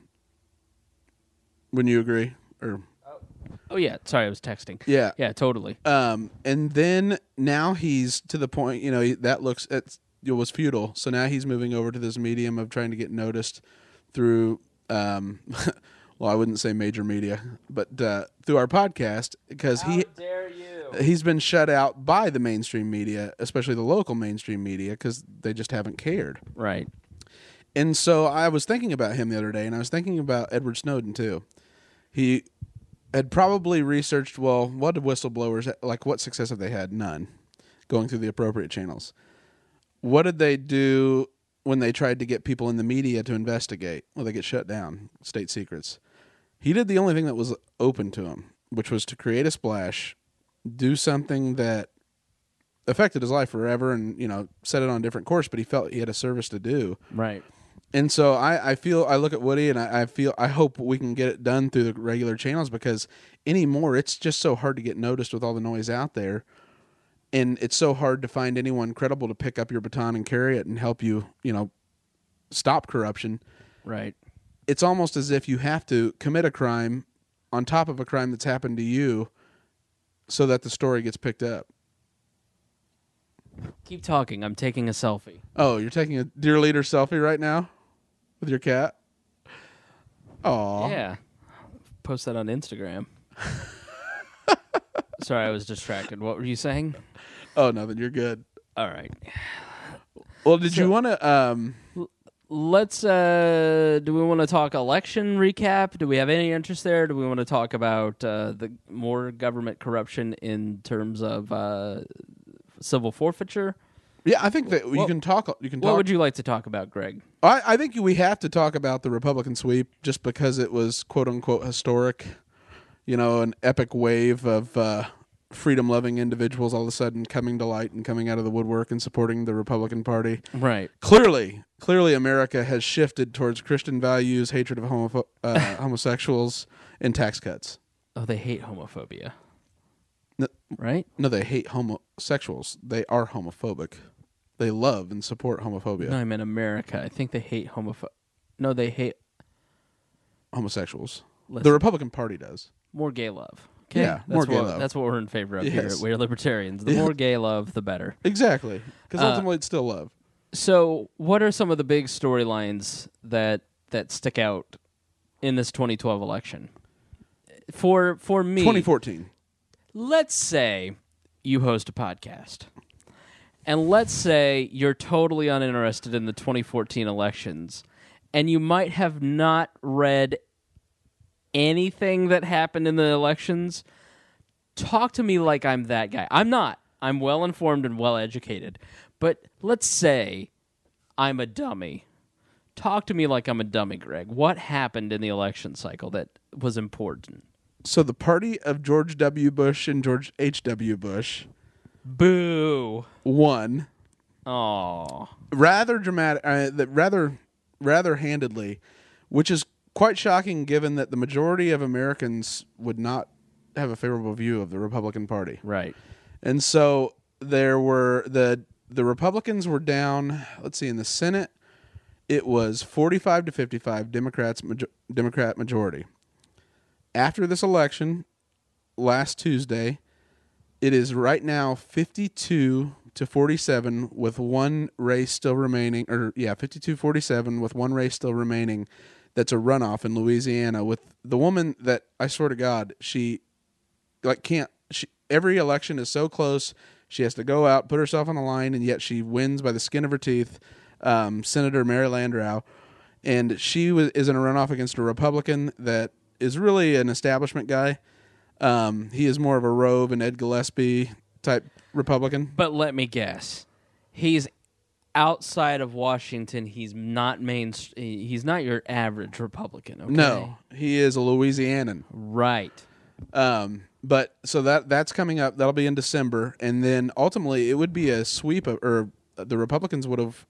Wouldn't you agree? Or Oh yeah, sorry, I was texting. yeah. Yeah, totally. And then now he's to the point, you know, that looks at it was futile. So now he's moving over to this medium of trying to get noticed through well, I wouldn't say major media, but through our podcast, because How dare you? he's been shut out by the mainstream media, especially the local mainstream media, because they just haven't cared. Right. And so I was thinking about him the other day, and I was thinking about Edward Snowden too. He had probably researched, well, what did whistleblowers, like what success have they had? None. Going through the appropriate channels. What did they do when they tried to get people in the media to investigate? Well, they get shut down, state secrets. He did the only thing that was open to him, which was to create a splash, do something that affected his life forever and, you know, set it on a different course, but he felt he had a service to do. Right. And so I feel, I look at Woody and I hope we can get it done through the regular channels, because anymore it's just so hard to get noticed with all the noise out there. And it's so hard to find anyone credible to pick up your baton and carry it and help you, you know, stop corruption. Right. It's almost as if you have to commit a crime on top of a crime that's happened to you so that the story gets picked up. Keep talking. I'm taking a selfie. Oh, you're taking a Dear Leader selfie right now with your cat? Aw. Yeah. Post that on Instagram. Sorry, I was distracted. What were you saying? Oh, nothing. You're good. All right. Well, did you want to... Let's, do we want to talk election recap? Do we have any interest there? Do we want to talk about the more government corruption in terms of civil forfeiture? Yeah, I think that you can talk. You can talk. What would you like to talk about, Greg? I think we have to talk about the Republican sweep just because it was quote unquote historic. You know, an epic wave of freedom-loving individuals all of a sudden coming to light and coming out of the woodwork and supporting the Republican Party. Right. Clearly, America has shifted towards Christian values, hatred of homosexuals, and tax cuts. Oh, they hate homophobia. No, right? No, they hate homosexuals. They are homophobic. They love and support homophobia. No, I meant America. I think they hate No, they hate homosexuals. Listen. The Republican Party does. More gay love. Okay? Yeah, more gay love. That's what we're in favor of Yes. here. We're libertarians. The more gay love, the better. Exactly. Because ultimately it's still love. So, what are some of the big storylines that stick out in this 2012 election? For me, 2014. let's say you host a podcast, and let's say you're totally uninterested in the 2014 elections, and you might have not read anything that happened in the elections. Talk to me like I'm that guy. I'm not. I'm well informed and well educated. But let's say I'm a dummy. Talk to me like I'm a dummy, Greg. What happened in the election cycle that was important? So the party of George W. Bush and George H.W. Bush Boo. won Oh. rather dramatic, rather handedly, which is quite shocking given that the majority of Americans would not have a favorable view of the Republican Party. Right. And so there were the Republicans were down, let's see, in the Senate it was 45 to 55 Democrat majority. After this election last Tuesday, it is right now 52 to 47 with one race still remaining, 52-47 with one race still remaining. That's a runoff in Louisiana with the woman that I swear to God, every election is so close. She has to go out, put herself on the line, and yet she wins by the skin of her teeth. Senator Mary Landrieu, and she is in a runoff against a Republican that is really an establishment guy. He is more of a Rove and Ed Gillespie type Republican. But let me guess. He's outside of Washington. He's not he's not your average Republican, okay? No, he is a Louisianan. Right. But so that's coming up. That'll be in December, and then ultimately it would be a sweep or the Republicans would have,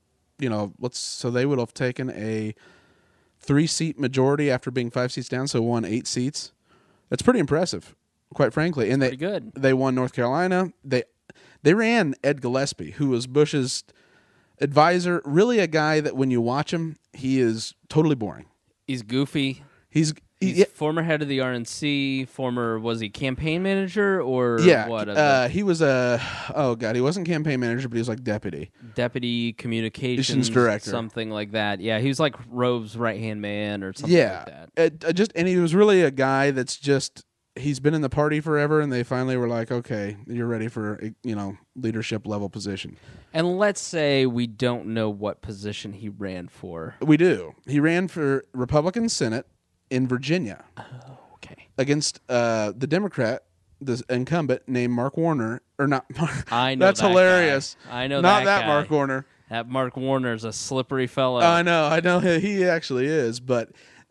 they would have taken a 3-seat majority after being 5 seats down, so won 8 seats. That's pretty impressive, quite frankly. And pretty good. They won North Carolina. They ran Ed Gillespie, who was Bush's advisor. Really, a guy that when you watch him, he is totally boring. He's goofy. He's former head of the RNC. Was he campaign manager or what? He was he wasn't campaign manager, but he was like deputy communications director, something like that. Yeah, he was like Rove's right-hand man or something like that. And he was really a guy that's just, he's been in the party forever, and they finally were like, okay, you're ready for leadership level position. And let's say we don't know what position he ran for. We do. He ran for Republican Senate in Virginia. Oh, okay. Against the Democrat, the incumbent named Mark Warner, or not Mark. I know that's that hilarious. Guy. I know not that guy. Mark Warner. That Mark Warner's a slippery fellow. I know. He actually is. But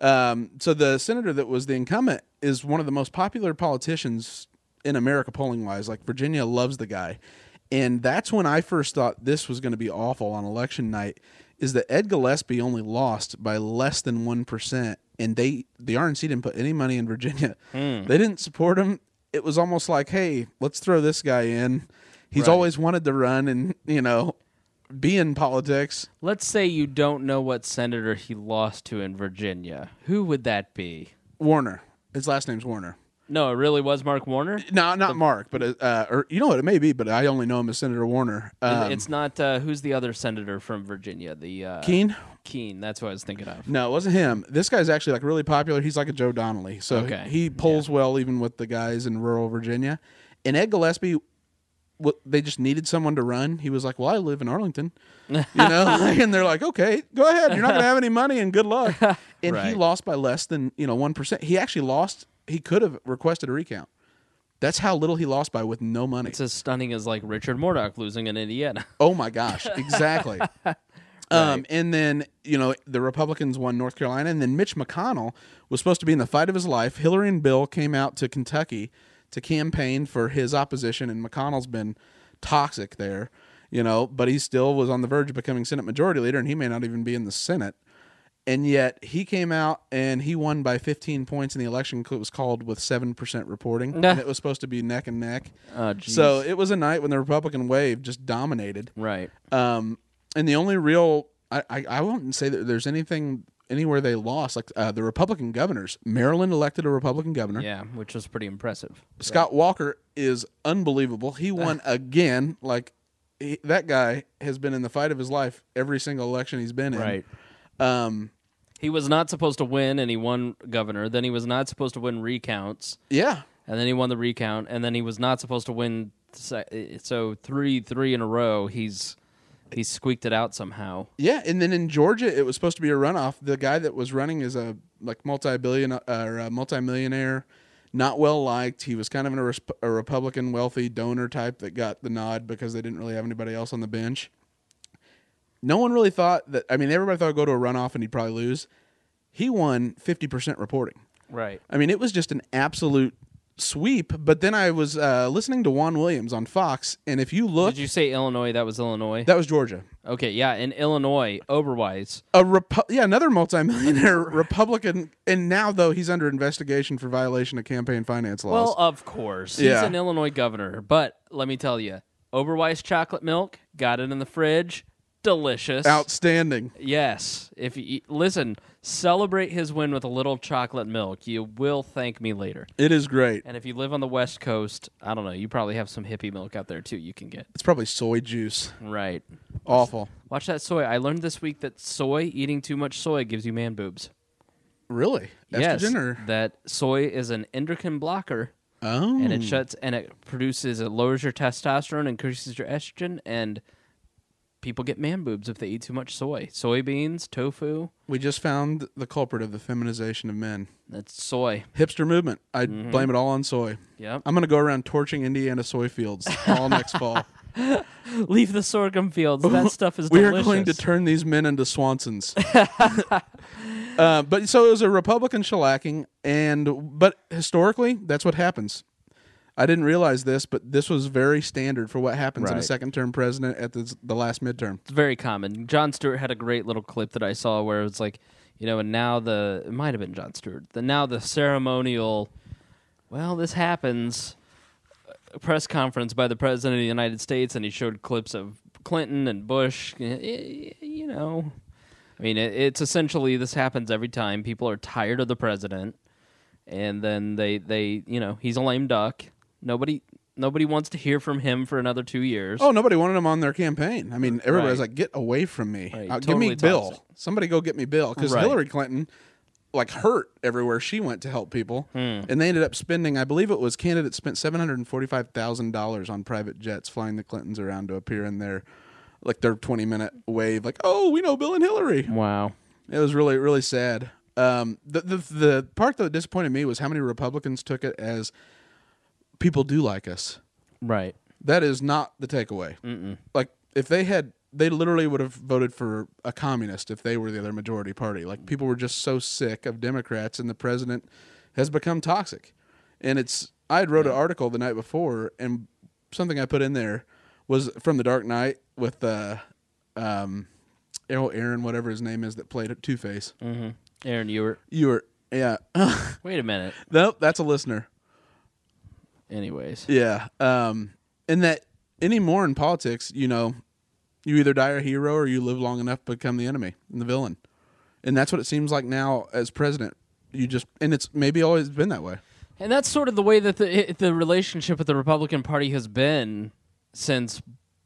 so the senator that was the incumbent is one of the most popular politicians in America polling wise. Like Virginia loves the guy, and that's when I first thought this was going to be awful on election night. Is that Ed Gillespie only lost by less than 1%, and the RNC didn't put any money in Virginia. They didn't support him. It was almost like, hey, let's throw this guy in. He's always wanted to run and, be in politics. Let's say you don't know what senator he lost to in Virginia. Who would that be? Warner. His last name's Warner. No, it really was Mark Warner? No, not Mark, but or you know what it may be, but I only know him as Senator Warner. It's not who's the other senator from Virginia? The Keene. Keene, that's what I was thinking of. No, it wasn't him. This guy's actually like really popular. He's like a Joe Donnelly, so he polls well even with the guys in rural Virginia. And Ed Gillespie, they just needed someone to run. He was like, "Well, I live in Arlington," and they're like, "Okay, go ahead. You're not going to have any money, and good luck." And he lost by less than 1%. He actually lost. He could have requested a recount. That's how little he lost by with no money. It's as stunning as like Richard Murdoch losing in Indiana. Oh my gosh, exactly. And then, the Republicans won North Carolina, and then Mitch McConnell was supposed to be in the fight of his life. Hillary and Bill came out to Kentucky to campaign for his opposition, and McConnell's been toxic there, but he still was on the verge of becoming Senate Majority Leader, and he may not even be in the Senate. And yet he came out and he won by 15 points in the election. It was called with 7% reporting, and it was supposed to be neck and neck. So it was a night when the Republican wave just dominated. Right. And the only real, I wouldn't say that there's anywhere they lost. Like the Republican governors, Maryland elected a Republican governor. Yeah, which was pretty impressive. Scott Walker is unbelievable. He won again. Like that guy has been in the fight of his life every single election he's been in. Right. He was not supposed to win, and he won governor. Then he was not supposed to win recounts, Yeah. and then he won the recount. And then he was not supposed to win. So three in a row. He's squeaked it out somehow. Yeah, and then in Georgia, it was supposed to be a runoff. The guy that was running is a multi-millionaire, not well liked. He was kind of a Republican wealthy donor type that got the nod because they didn't really have anybody else on the bench. No one really thought that. I mean, everybody thought he'd go to a runoff and he'd probably lose. He won 50% reporting. Right. I mean, it was just an absolute sweep. But then I was listening to Juan Williams on Fox, and if you look, Did you say Illinois? That was Illinois. that was Georgia. Okay, yeah, in Illinois, Oberweis. Another multimillionaire Republican, and now though he's under investigation for violation of campaign finance laws. Well, of course, he's Yeah. an Illinois governor. But let me tell you, Oberweis chocolate milk, got it in the fridge, delicious. Outstanding. Yes. If you listen, celebrate his win with a little chocolate milk. You will thank me later. It is great. And if you live on the West Coast, I don't know, you probably have some hippie milk out there too you can get. It's probably soy juice. Right. Awful. Watch that soy. I learned this week that eating too much soy gives you man boobs. Really? Yes. Estrogen or? That soy is an endocrine blocker. Oh. And it lowers your testosterone, increases your estrogen, and people get man boobs if they eat too much soy. Soybeans, tofu, We just found the culprit of the feminization of men. that's soy. Hipster movement. I blame it all on soy. Yep. I'm going to go around torching Indiana soy fields all next fall. Leave the sorghum fields. That stuff is We delicious. are going to turn these men into Swansons. But so it was a Republican shellacking, but historically, that's what happens. I didn't realize this, but this was very standard for what happens in a Right. second-term president at the last midterm. It's very common. Jon Stewart had a great little clip that I saw where it was like, and now it might have been Jon Stewart. Now the ceremonial, this happens, press conference by the President of the United States, and he showed clips of Clinton and Bush. I mean, it's essentially this happens every time. People are tired of the president, and then they he's a lame duck. Nobody wants to hear from him for another 2 years. Oh, nobody wanted him on their campaign. I mean, everybody's Right. like, get away from me. Right, Give me totally Bill. toxic. Somebody go get me Bill. Because Right. Hillary Clinton, hurt everywhere she went to help people. And they ended up spending, I believe it was candidates spent $745,000 on private jets flying the Clintons around to appear in their 20-minute wave. Like, oh, we know Bill and Hillary. Wow. It was really, really sad. The part that disappointed me was how many Republicans took it as people do like us. Right. That is not the takeaway. Like, if they literally would have voted for a communist if they were the other majority party. Like, people were just so sick of Democrats, and the president has become toxic. And I had wrote an article the night before, and something I put in there was from The Dark Knight with Aaron, whatever his name is, that played Two-Face. Mm-hmm. Aaron Ewert. Yeah. Wait a minute. Nope, that's a listener. Anyways. Yeah. And that anymore in politics, you either die a hero or you live long enough to become the enemy and the villain. And that's what it seems like now as president. And it's maybe always been that way. And that's sort of the way that the relationship with the Republican Party has been since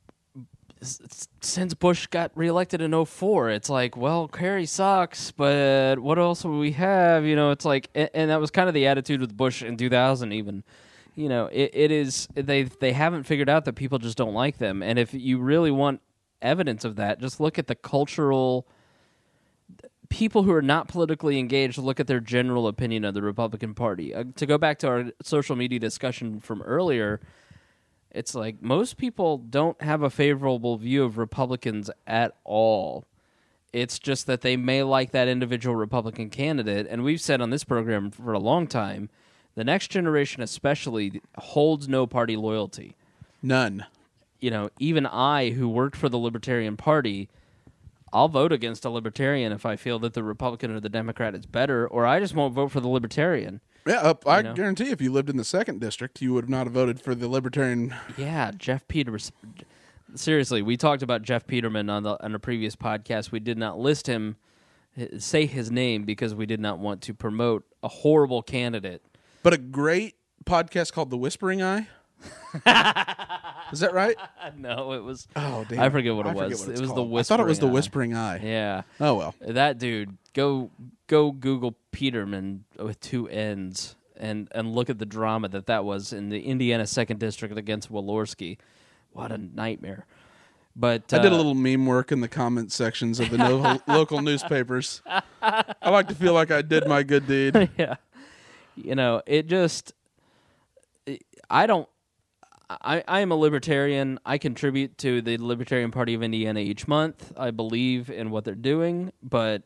Bush got reelected in 2004. It's like, well, Kerry sucks, but what else will we have? It's like, and that was kind of the attitude with Bush in 2000 even. It is, they haven't figured out that people just don't like them. And if you really want evidence of that, just look at the cultural people who are not politically engaged, look at their general opinion of the Republican Party. To go back to our social media discussion from earlier, it's like most people don't have a favorable view of Republicans at all. It's just that they may like that individual Republican candidate. And we've said on this program for a long time, the next generation especially holds no party loyalty. None. Even I, who worked for the Libertarian Party, I'll vote against a Libertarian if I feel that the Republican or the Democrat is better, or I just won't vote for the Libertarian. Yeah, I guarantee if you lived in the 2nd district, you would not have voted for the Libertarian. Yeah, Jeff Peterman. Seriously, we talked about Jeff Peterman on a previous podcast. We did not say his name because we did not want to promote a horrible candidate. But a great podcast called The Whispering Eye. Is that right? No, it was. Oh, damn. I forget what it I forget was. what it's It was the called. Whispering I thought it was The Eye. Whispering Eye. Yeah. Oh, well. That dude go Google Peterman with 2 N's and look at the drama that was in the Indiana 2nd District against Walorski. What a nightmare. But I did a little meme work in the comment sections of the local newspapers. I like to feel like I did my good deed. Yeah. It just... I am a libertarian. I contribute to the Libertarian Party of Indiana each month. I believe in what they're doing, but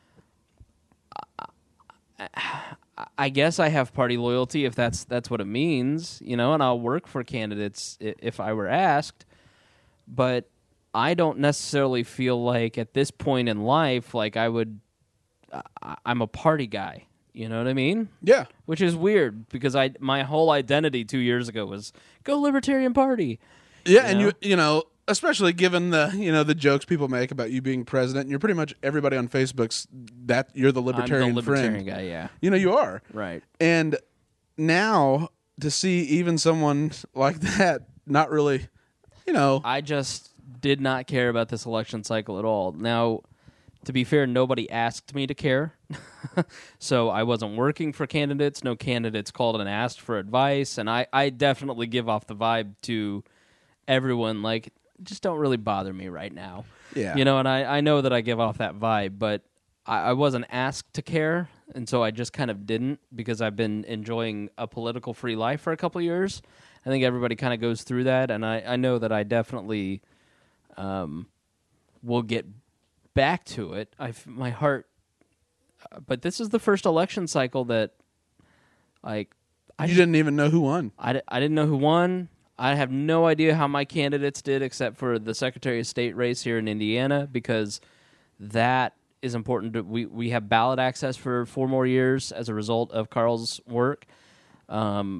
I guess I have party loyalty if that's what it means, and I'll work for candidates if I were asked. But I don't necessarily feel like at this point in life, like I'm a party guy. You know what I mean? Yeah. Which is weird because my whole identity 2 years ago was go Libertarian Party. Yeah, and you know, especially given the jokes people make about you being president, and you're pretty much everybody on Facebook's that you're the libertarian, I'm the libertarian friend. guy, yeah. You are. Right. And now to see even someone like that not really, I just did not care about this election cycle at all. Now, to be fair, nobody asked me to care. So I wasn't working for candidates. No candidates called and asked for advice. And I definitely give off the vibe to everyone, like, just don't really bother me right now. Yeah. And I know that I give off that vibe, but I wasn't asked to care. And so I just kind of didn't because I've been enjoying a political free life for a couple of years. I think everybody kind of goes through that. And I know that I definitely will get back to it. My heart... But this is the first election cycle that, like... You didn't even know who won. I didn't know who won. I have no idea how my candidates did except for the Secretary of State race here in Indiana because that is important. We have ballot access for 4 more years as a result of Carl's work. I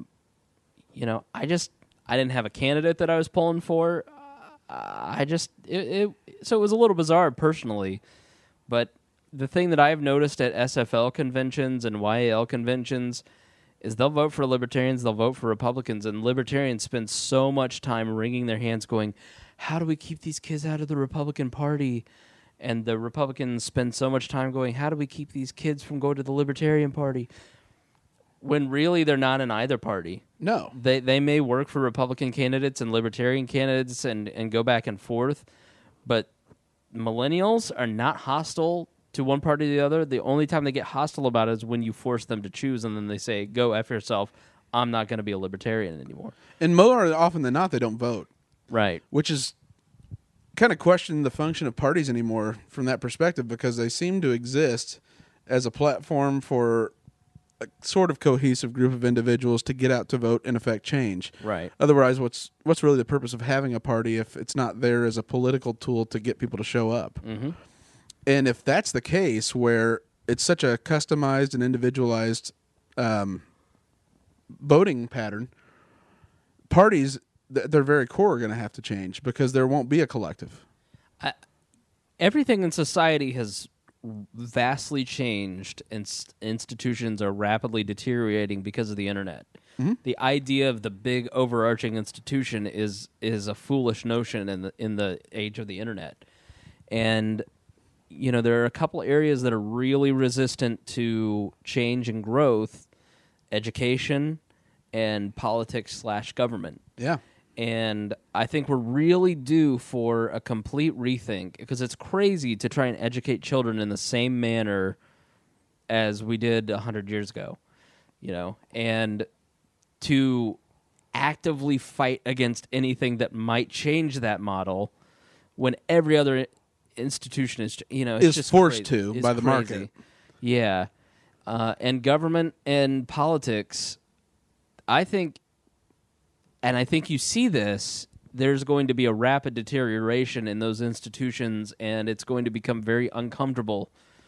didn't have a candidate that I was pulling for. So it was a little bizarre personally, but the thing that I've noticed at SFL conventions and YAL conventions is they'll vote for Libertarians, they'll vote for Republicans, and Libertarians spend so much time wringing their hands going, how do we keep these kids out of the Republican Party? And the Republicans spend so much time going, how do we keep these kids from going to the Libertarian Party? When really they're not in either party. No. They may work for Republican candidates and Libertarian candidates and go back and forth, but millennials are not hostile to one party or the other. The only time they get hostile about it is when you force them to choose, and then they say, go F yourself, I'm not going to be a libertarian anymore. And more often than not, they don't vote. Right. Which is kind of questioning the function of parties anymore from that perspective because they seem to exist as a platform for a sort of cohesive group of individuals to get out to vote and affect change. Right. Otherwise, what's really the purpose of having a party if it's not there as a political tool to get people to show up? Mm-hmm. And if that's the case, where it's such a customized and individualized voting pattern, parties, their very core are going to have to change because there won't be a collective. Everything in society has vastly changed, and institutions are rapidly deteriorating because of the internet. Mm-hmm. The idea of the big overarching institution is a foolish notion in the age of the internet. And there are a couple areas that are really resistant to change and growth: education and politics/government. Yeah. And I think we're really due for a complete rethink because it's crazy to try and educate children in the same manner as we did 100 years ago, and to actively fight against anything that might change that model when every other institution is just forced crazy. to by the market. Yeah. And government and politics, I think you see this, there's going to be a rapid deterioration in those institutions, and it's going to become very uncomfortable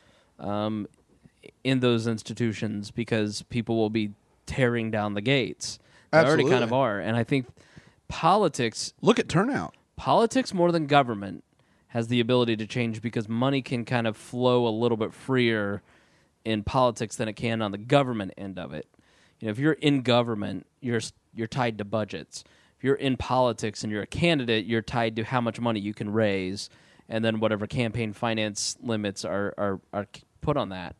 in those institutions because people will be tearing down the gates. They Absolutely. already kind of are. And I think politics... Look at turnout. Politics more than government has the ability to change because money can kind of flow a little bit freer in politics than it can on the government end of it. If you're in government, you're tied to budgets. If you're in politics and you're a candidate, you're tied to how much money you can raise, and then whatever campaign finance limits are put on that.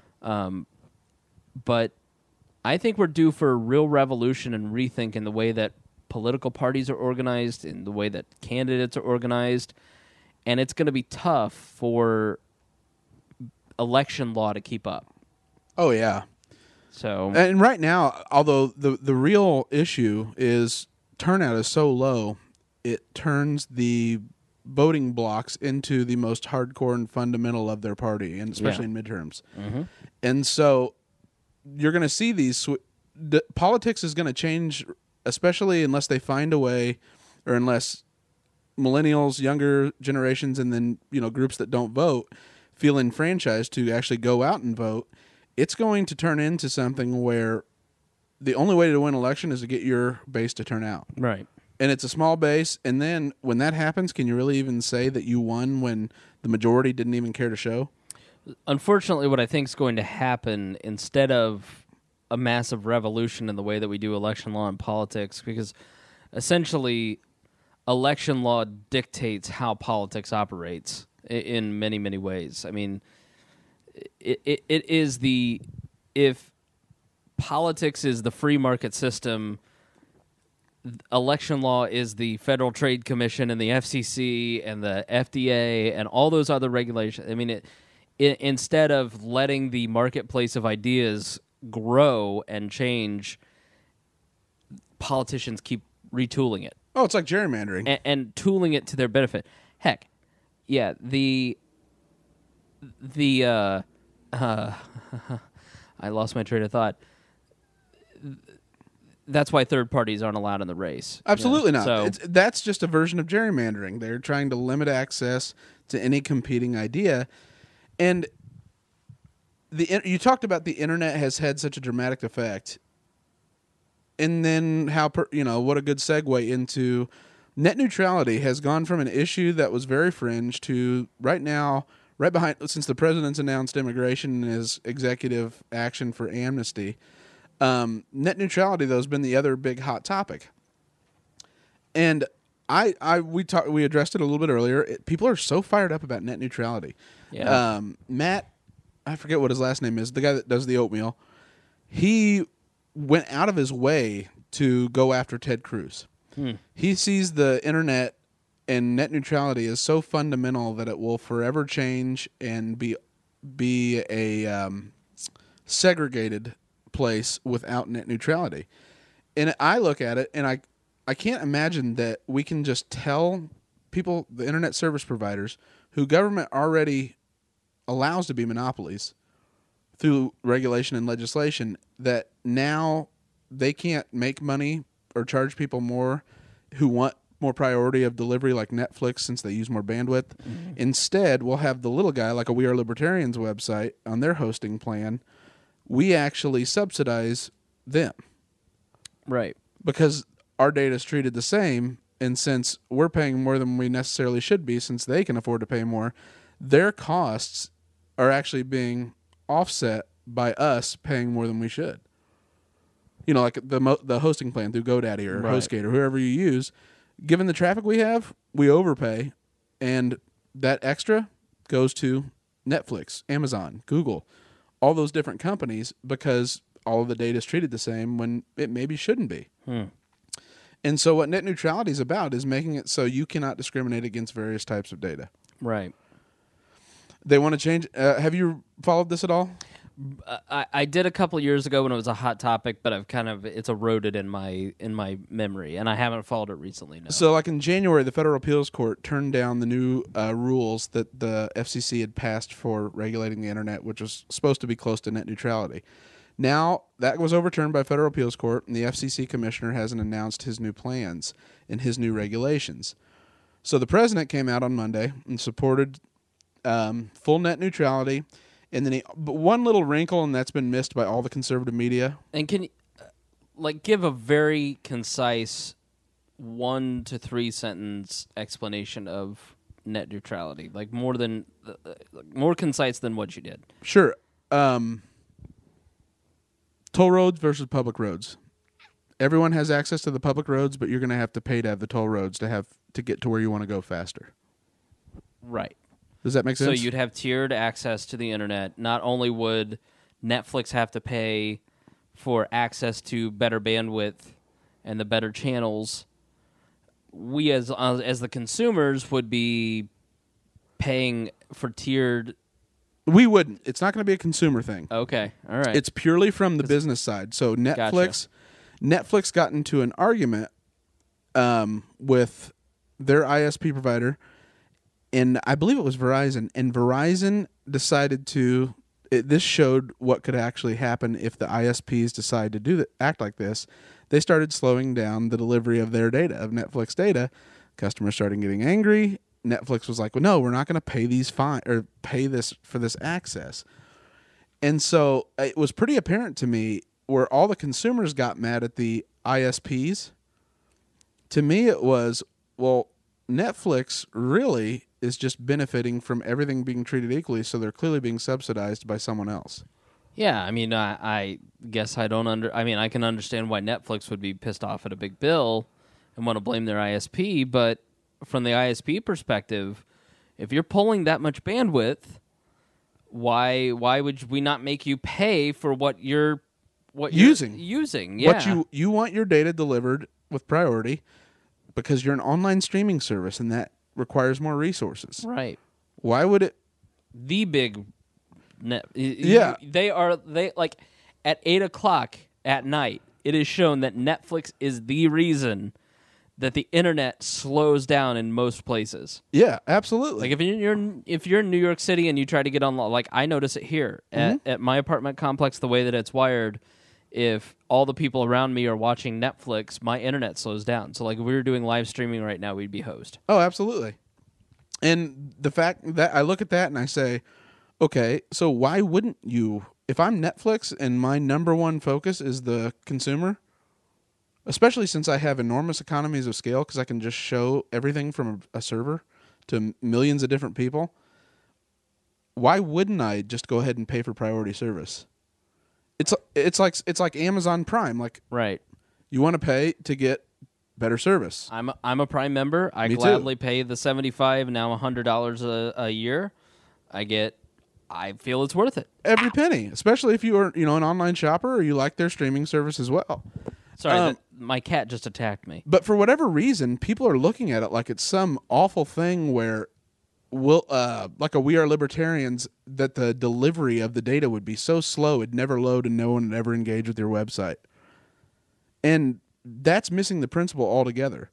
But I think we're due for a real revolution and rethink in the way that political parties are organized, in the way that candidates are organized, and it's going to be tough for election law to keep up. Oh, yeah. So, And right now, although the real issue is turnout is so low, it turns the voting blocks into the most hardcore and fundamental of their party, and especially in midterms. Mm-hmm. And so you're going to see these politics is going to change, especially unless they find a way, or unless millennials, younger generations, and then groups that don't vote feel enfranchised to actually go out and vote. It's going to turn into something where the only way to win an election is to get your base to turn out. right. And it's a small base. And then when that happens, can you really even say that you won when the majority didn't even care to show? Unfortunately, what I think is going to happen, instead of a massive revolution in the way that we do election law and politics, because essentially election law dictates how politics operates in many, many ways. I mean, it is if politics is the free market system, election law is the Federal Trade Commission and the FCC and the FDA and all those other regulations. I mean, instead of letting the marketplace of ideas grow and change, politicians keep retooling it. Oh, it's like gerrymandering. And tooling it to their benefit. Heck, yeah, I lost my train of thought. That's why third parties aren't allowed in the race. Absolutely not. So, That's just a version of gerrymandering. They're trying to limit access to any competing idea. And you talked about the internet has had such a dramatic effect. And then what a good segue into net neutrality has gone from an issue that was very fringe to right now, right behind, since the president's announced immigration and his executive action for amnesty. Net neutrality, though, has been the other big hot topic. And we addressed it a little bit earlier. People are so fired up about net neutrality. yeah. Matt, I forget what his last name is, the guy that does the oatmeal, he went out of his way to go after Ted Cruz. He sees the internet and net neutrality as so fundamental that it will forever change and be a segregated place without net neutrality. And I look at it and I can't imagine that we can just tell people, the internet service providers, who government already allows to be monopolies through regulation and legislation, that now they can't make money or charge people more who want more priority of delivery like Netflix, since they use more bandwidth. Mm-hmm. Instead, we'll have the little guy, like a We Are Libertarians website, on their hosting plan. We actually subsidize them. Right. Because our data is treated the same, and since we're paying more than we necessarily should be, since they can afford to pay more, their costs are actually being offset by us paying more than we should. Like the hosting plan through GoDaddy or HostGator, or whoever you use. Given the traffic we have, we overpay, and that extra goes to Netflix, Amazon, Google, all those different companies, because all of the data is treated the same when it maybe shouldn't be. And so what net neutrality is about is making it so you cannot discriminate against various types of data. Right. They want to change. Have you followed this at all? I did a couple years ago when it was a hot topic, but it's eroded in my memory, and I haven't followed it recently. No. So, like in January, the Federal Appeals Court turned down the new rules that the FCC had passed for regulating the internet, which was supposed to be close to net neutrality. Now that was overturned by Federal Appeals Court, and the FCC commissioner hasn't announced his new plans and his new regulations. So the president came out on Monday and supported full net neutrality. And then but one little wrinkle, and that's been missed by all the conservative media. And can you give a very concise 1 to 3 sentence explanation of net neutrality, more concise than what you did? Sure. Toll roads versus public roads. Everyone has access to the public roads, but you're going to have to pay to have the toll roads to get to where you want to go faster. Right. Does that make sense? So you'd have tiered access to the internet. Not only would Netflix have to pay for access to better bandwidth and the better channels, we as the consumers would be paying for tiered. We wouldn't. It's not going to be a consumer thing. Okay, all right. It's purely from the business side. So Netflix got into an argument with their ISP provider, and I believe it was Verizon. And Verizon decided to. This showed what could actually happen if the ISPs decide to act like this. They started slowing down the delivery of their data, of Netflix data. Customers started getting angry. Netflix was like, "Well, no, we're not going to pay pay this for this access." And so it was pretty apparent to me where all the consumers got mad at the ISPs. To me, it was, well, Netflix really is just benefiting from everything being treated equally, so they're clearly being subsidized by someone else. Yeah, I mean, I guess I don't I mean, I can understand why Netflix would be pissed off at a big bill and want to blame their ISP, but from the ISP perspective, if you're pulling that much bandwidth, why would we not make you pay for what you're using? Yeah. What you want your data delivered with priority because you're an online streaming service and that requires more resources. Right. Why would it? The big Yeah. They like at 8:00 at night, it is shown that Netflix is the reason that the internet slows down in most places. Yeah, absolutely. Like if you're in New York City and you try to get on, like I notice it here at my apartment complex, the way that it's wired, if all the people around me are watching Netflix, my internet slows down. So like if we were doing live streaming right now, we'd be hosed. Oh, absolutely. And the fact that I look at that and I say, okay, so why wouldn't you? If I'm Netflix and my number one focus is the consumer, especially since I have enormous economies of scale because I can just show everything from a server to millions of different people, why wouldn't I just go ahead and pay for priority service? It's like Amazon Prime. Like, right. You want to pay to get better service. I'm a Prime member. I gladly pay the $75 now $100 a year. I feel it's worth it. Every penny, especially if you are an online shopper or you like their streaming service as well. Sorry, my cat just attacked me. But for whatever reason, people are looking at it like it's some awful thing where like a We Are Libertarians, that the delivery of the data would be so slow it'd never load and no one would ever engage with your website. And that's missing the principle altogether.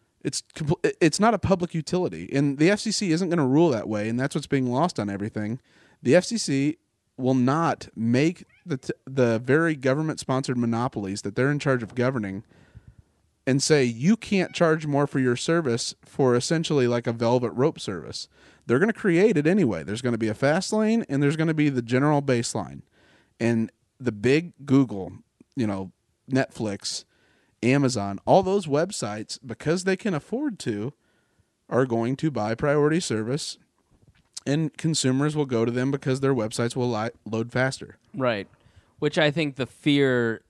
It's not a public utility, and the FCC isn't going to rule that way, and that's what's being lost on everything. The FCC will not make the very government-sponsored monopolies that they're in charge of governing and say you can't charge more for your service for essentially like a velvet rope service. They're going to create it anyway. There's going to be a fast lane and there's going to be the general baseline. And the big Google, Netflix, Amazon, all those websites, because they can afford to, are going to buy priority service, and consumers will go to them because their websites will load faster. Right. Which I think the fear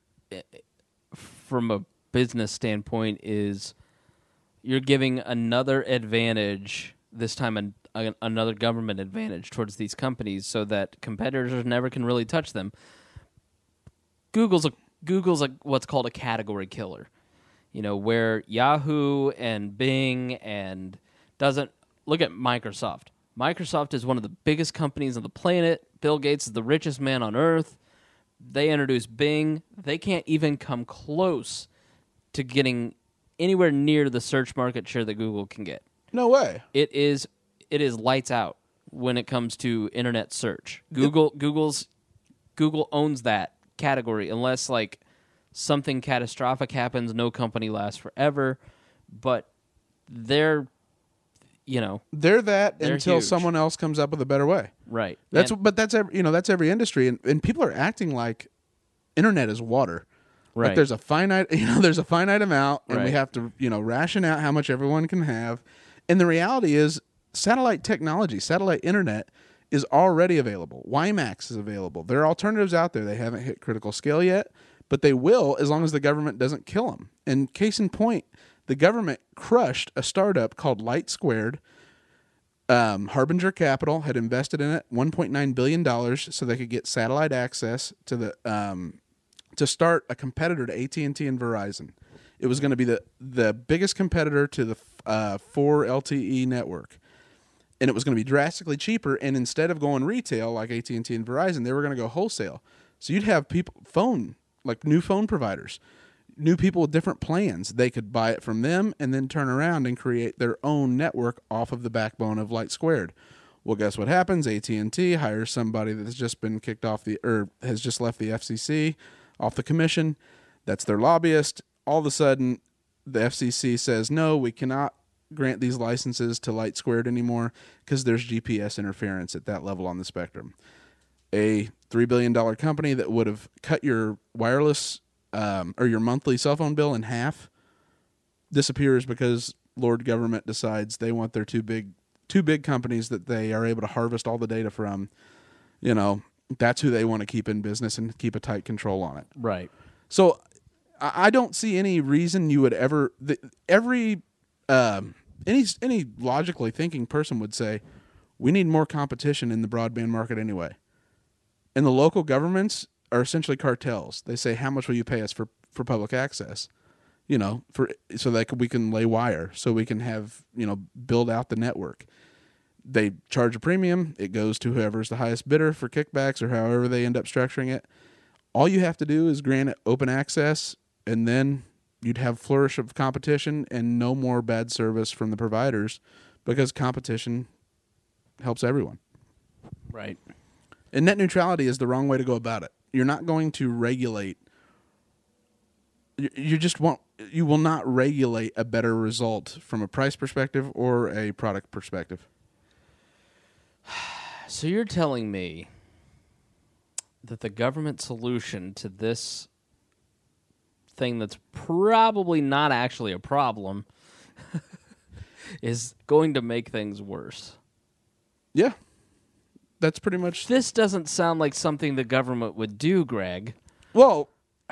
from a business standpoint is you're giving another advantage, this time another government advantage towards these companies so that competitors never can really touch them. Google's what's called a category killer. Where Yahoo and Bing and doesn't look at Microsoft. Microsoft is one of the biggest companies on the planet. Bill Gates is the richest man on earth. They introduced Bing. They can't even come close to getting anywhere near the search market share that Google can get. No way. It is lights out when it comes to internet search. Google owns that category unless like something catastrophic happens. No company lasts forever, but they're that until huge. Someone else comes up with a better way. Right. That's every industry, and people are acting like internet is water. Right. Like there's a finite amount, and we Right. have to ration out how much everyone can have. And the reality is, satellite technology, satellite internet is already available. WiMAX is available. There are alternatives out there. They haven't hit critical scale yet, but they will as long as the government doesn't kill them. And case in point, the government crushed a startup called Light Squared Harbinger Capital had invested in it $1.9 billion so they could get satellite access to the to start a competitor to AT&T and Verizon. It was going to be the biggest competitor to the 4 LTE network. And it was going to be drastically cheaper. And instead of going retail like AT&T and Verizon, they were going to go wholesale. So you'd have new phone providers, new people with different plans. They could buy it from them and then turn around and create their own network off of the backbone of Light Squared. Well, guess what happens? AT&T hires somebody that's just been kicked off has just left the FCC, off the commission. That's their lobbyist. All of a sudden, the FCC says, no, we cannot grant these licenses to Light Squared anymore because there's GPS interference at that level on the spectrum. A $3 billion company that would have cut your wireless or your monthly cell phone bill in half disappears because Lord Government decides they want their two big companies that they are able to harvest all the data from. You know, that's who they want to keep in business and keep a tight control on it. Right. So I don't see any reason you would ever any logically thinking person would say we need more competition in the broadband market anyway. And the local governments are essentially cartels. They say, how much will you pay us for public access? You know, so that we can lay wire, so we can have, build out the network. They charge a premium. It goes to whoever's the highest bidder for kickbacks or however they end up structuring it. All you have to do is grant it open access, and then you'd have flourish of competition and no more bad service from the providers because competition helps everyone. Right. And net neutrality is the wrong way to go about it. You're not going to regulate. You will not regulate a better result from a price perspective or a product perspective. So you're telling me that the government solution to this thing that's probably not actually a problem is going to make things worse. Yeah. That's pretty much... This doesn't sound like something the government would do, Greg. Well,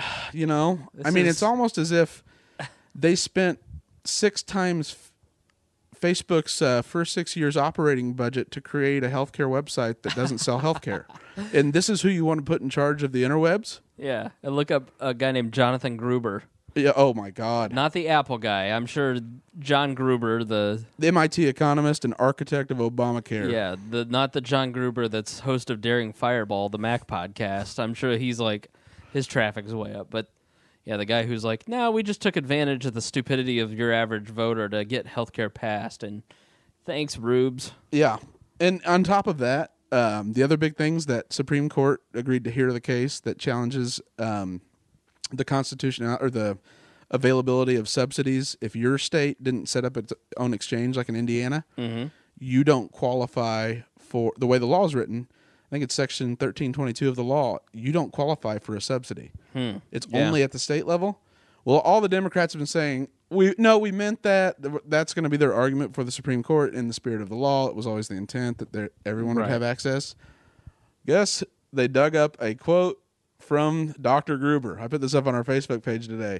it's almost as if they spent 6 times Facebook's first 6 years operating budget to create a healthcare website that doesn't sell healthcare. And this is who you want to put in charge of the interwebs? Yeah, and look up a guy named Jonathan Gruber. Yeah. Oh my God. Not the Apple guy. I'm sure John Gruber, the MIT economist and architect of Obamacare. Yeah, not the John Gruber that's host of Daring Fireball, the Mac podcast. I'm sure he's like, his traffic's way up. But yeah, the guy who's like, no, we just took advantage of the stupidity of your average voter to get healthcare passed. And thanks, Rubes. Yeah. And on top of that, the other big things that Supreme Court agreed to hear the case that challenges the Constitution or the availability of subsidies. If your state didn't set up its own exchange like in Indiana, you don't qualify for the way the law is written. I think it's section 1322 of the law. You don't qualify for a subsidy. It's only at the state level. Well, all the Democrats have been saying, we meant that. That's going to be their argument for the Supreme Court in the spirit of the law. It was always the intent that everyone would have access. Guess they dug up a quote from Dr. Gruber. I put this up on our Facebook page today.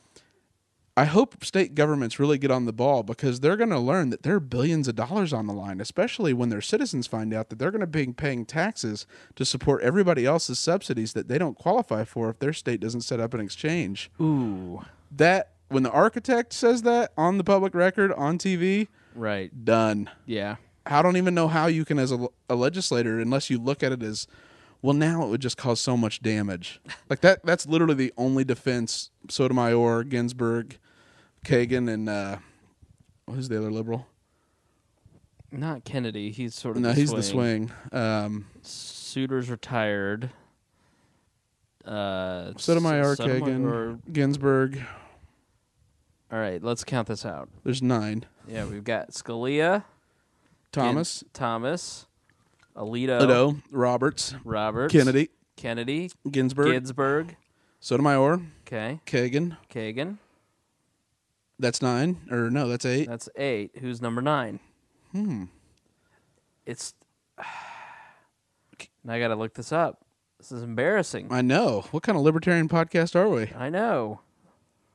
I hope state governments really get on the ball because they're going to learn that there are billions of dollars on the line, especially when their citizens find out that they're going to be paying taxes to support everybody else's subsidies that they don't qualify for if their state doesn't set up an exchange. Ooh. That, when the architect says that on the public record, on TV, right, done. Yeah. I don't even know how you can, as a legislator, unless you look at it as, well, now it would just cause so much damage. Like that's literally the only defense Sotomayor, Ginsburg, Kagan, and who's the other liberal? Not Kennedy. He's sort of he's the swing. Souter's retired. Sotomayor, Kagan, Ginsburg. All right, let's count this out. There's 9. Yeah, we've got Scalia, Thomas, Alito, Roberts, Kennedy, Ginsburg, Sotomayor, okay, Kagan. That's 9, or no, that's 8. That's 8. Who's number 9? It's. Now I got to look this up. This is embarrassing. I know. What kind of libertarian podcast are we? I know.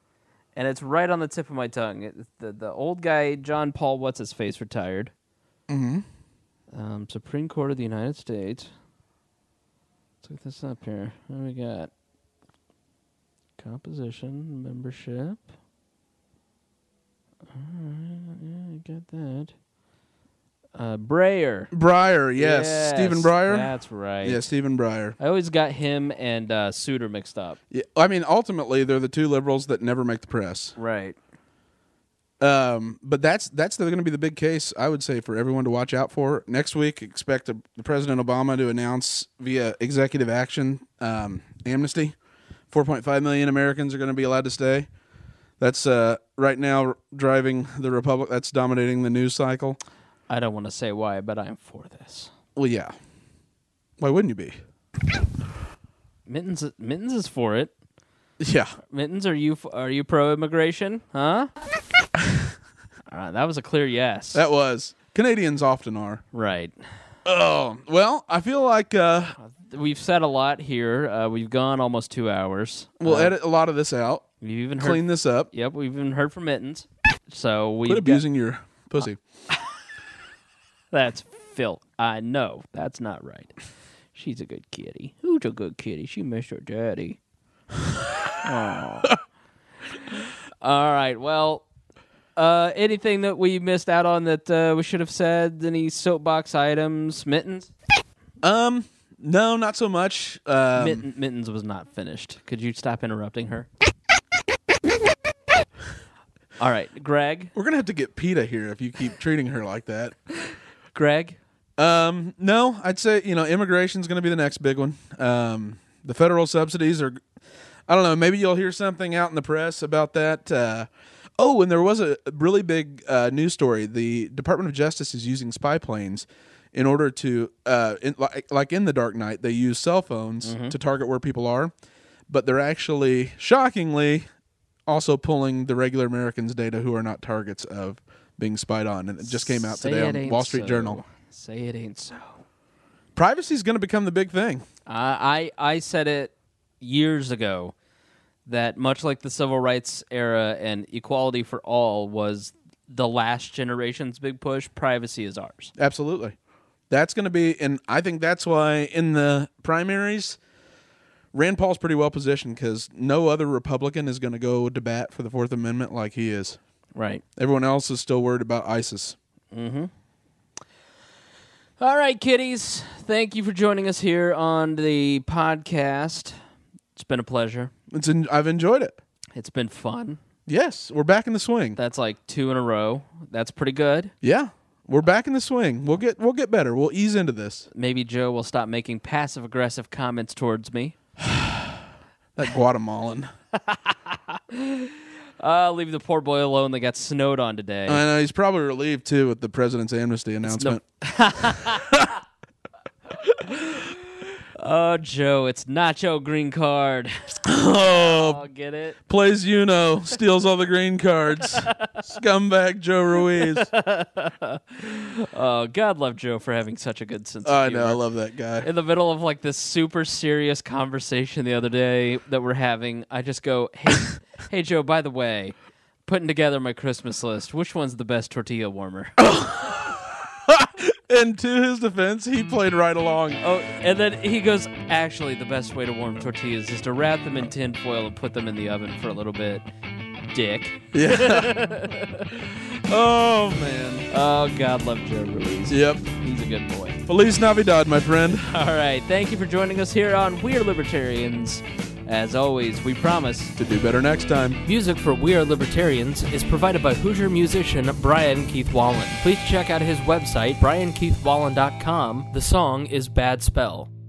And it's right on the tip of my tongue. The old guy, John Paul, what's-his-face, retired. Supreme Court of the United States. Let's look this up here. What do we got? Composition, membership. Alright, yeah, you got that. Breyer. Breyer, yes. Stephen Breyer? That's right. Yeah, Stephen Breyer. I always got him and Souter mixed up. Yeah, I mean, ultimately, they're the two liberals that never make the press. Right. But that's going to be the big case, I would say, for everyone to watch out for. Next week, expect President Obama to announce via executive action amnesty. 4.5 million Americans are going to be allowed to stay. That's right now driving the Republic. That's dominating the news cycle. I don't want to say why, but I'm for this. Well, yeah. Why wouldn't you be? Mittens is for it. Yeah. Mittens, are you pro-immigration? Huh? All right, that was a clear yes. That was. Canadians often are. Right. Oh, well, I feel like we've said a lot here. We've gone almost 2 hours. We'll edit a lot of this out. We've even clean this up. Yep, we've even heard from Mittens. So we quit abusing your pussy. That's Phil. I know. That's not right. She's a good kitty. Who's a good kitty? She missed her daddy. Oh. All right. Well, anything that we missed out on that we should have said? Any soapbox items? Mittens? No, not so much. Mittens was not finished. Could you stop interrupting her? All right, Greg. We're gonna have to get PETA here if you keep treating her like that. Greg? No, I'd say, immigration's going to be the next big one. The federal subsidies are, I don't know, maybe you'll hear something out in the press about that. And there was a really big news story. The Department of Justice is using spy planes in order to, like in The Dark Knight, they use cell phones to target where people are, but they're actually, shockingly, also pulling the regular Americans' data who are not targets of being spied on, and it just came out today on Wall Street Journal. Say it ain't so. Privacy is going to become the big thing. I said it years ago that much like the civil rights era and equality for all was the last generation's big push, privacy is ours. Absolutely. That's going to be, and I think that's why in the primaries, Rand Paul's pretty well positioned because no other Republican is going to go to bat for the Fourth Amendment like he is. Right. Everyone else is still worried about ISIS. Mm-hmm. All right, kiddies. Thank you for joining us here on the podcast. It's been a pleasure. I've enjoyed it. It's been fun. Yes, we're back in the swing. That's like 2 in a row. That's pretty good. Yeah, we're back in the swing. We'll get better. We'll ease into this. Maybe Joe will stop making passive-aggressive comments towards me. That Guatemalan. Leave the poor boy alone that got snowed on today. I know, he's probably relieved, too, with the president's amnesty announcement. Oh, Joe, it's Nacho green card. Oh, get it? Plays steals all the green cards. Scumbag Joe Ruiz. Oh, God love Joe for having such a good sense of I humor. know, I love that guy. In the middle of like this super serious conversation the other day that we're having, I just go, hey Joe, by the way, putting together my Christmas list, which one's the best tortilla warmer? And to his defense, he played right along. Oh, and then he goes, actually, the best way to warm tortillas is to wrap them in tin foil and put them in the oven for a little bit. Dick. Yeah. Oh, man. Oh, God love Joe Ruiz. Yep. He's a good boy. Feliz Navidad, my friend. All right. Thank you for joining us here on We Are Libertarians. As always, we promise to do better next time. Music for We Are Libertarians is provided by Hoosier musician Brian Keith Wallen. Please check out his website, briankeithwallen.com. The song is Bad Spell.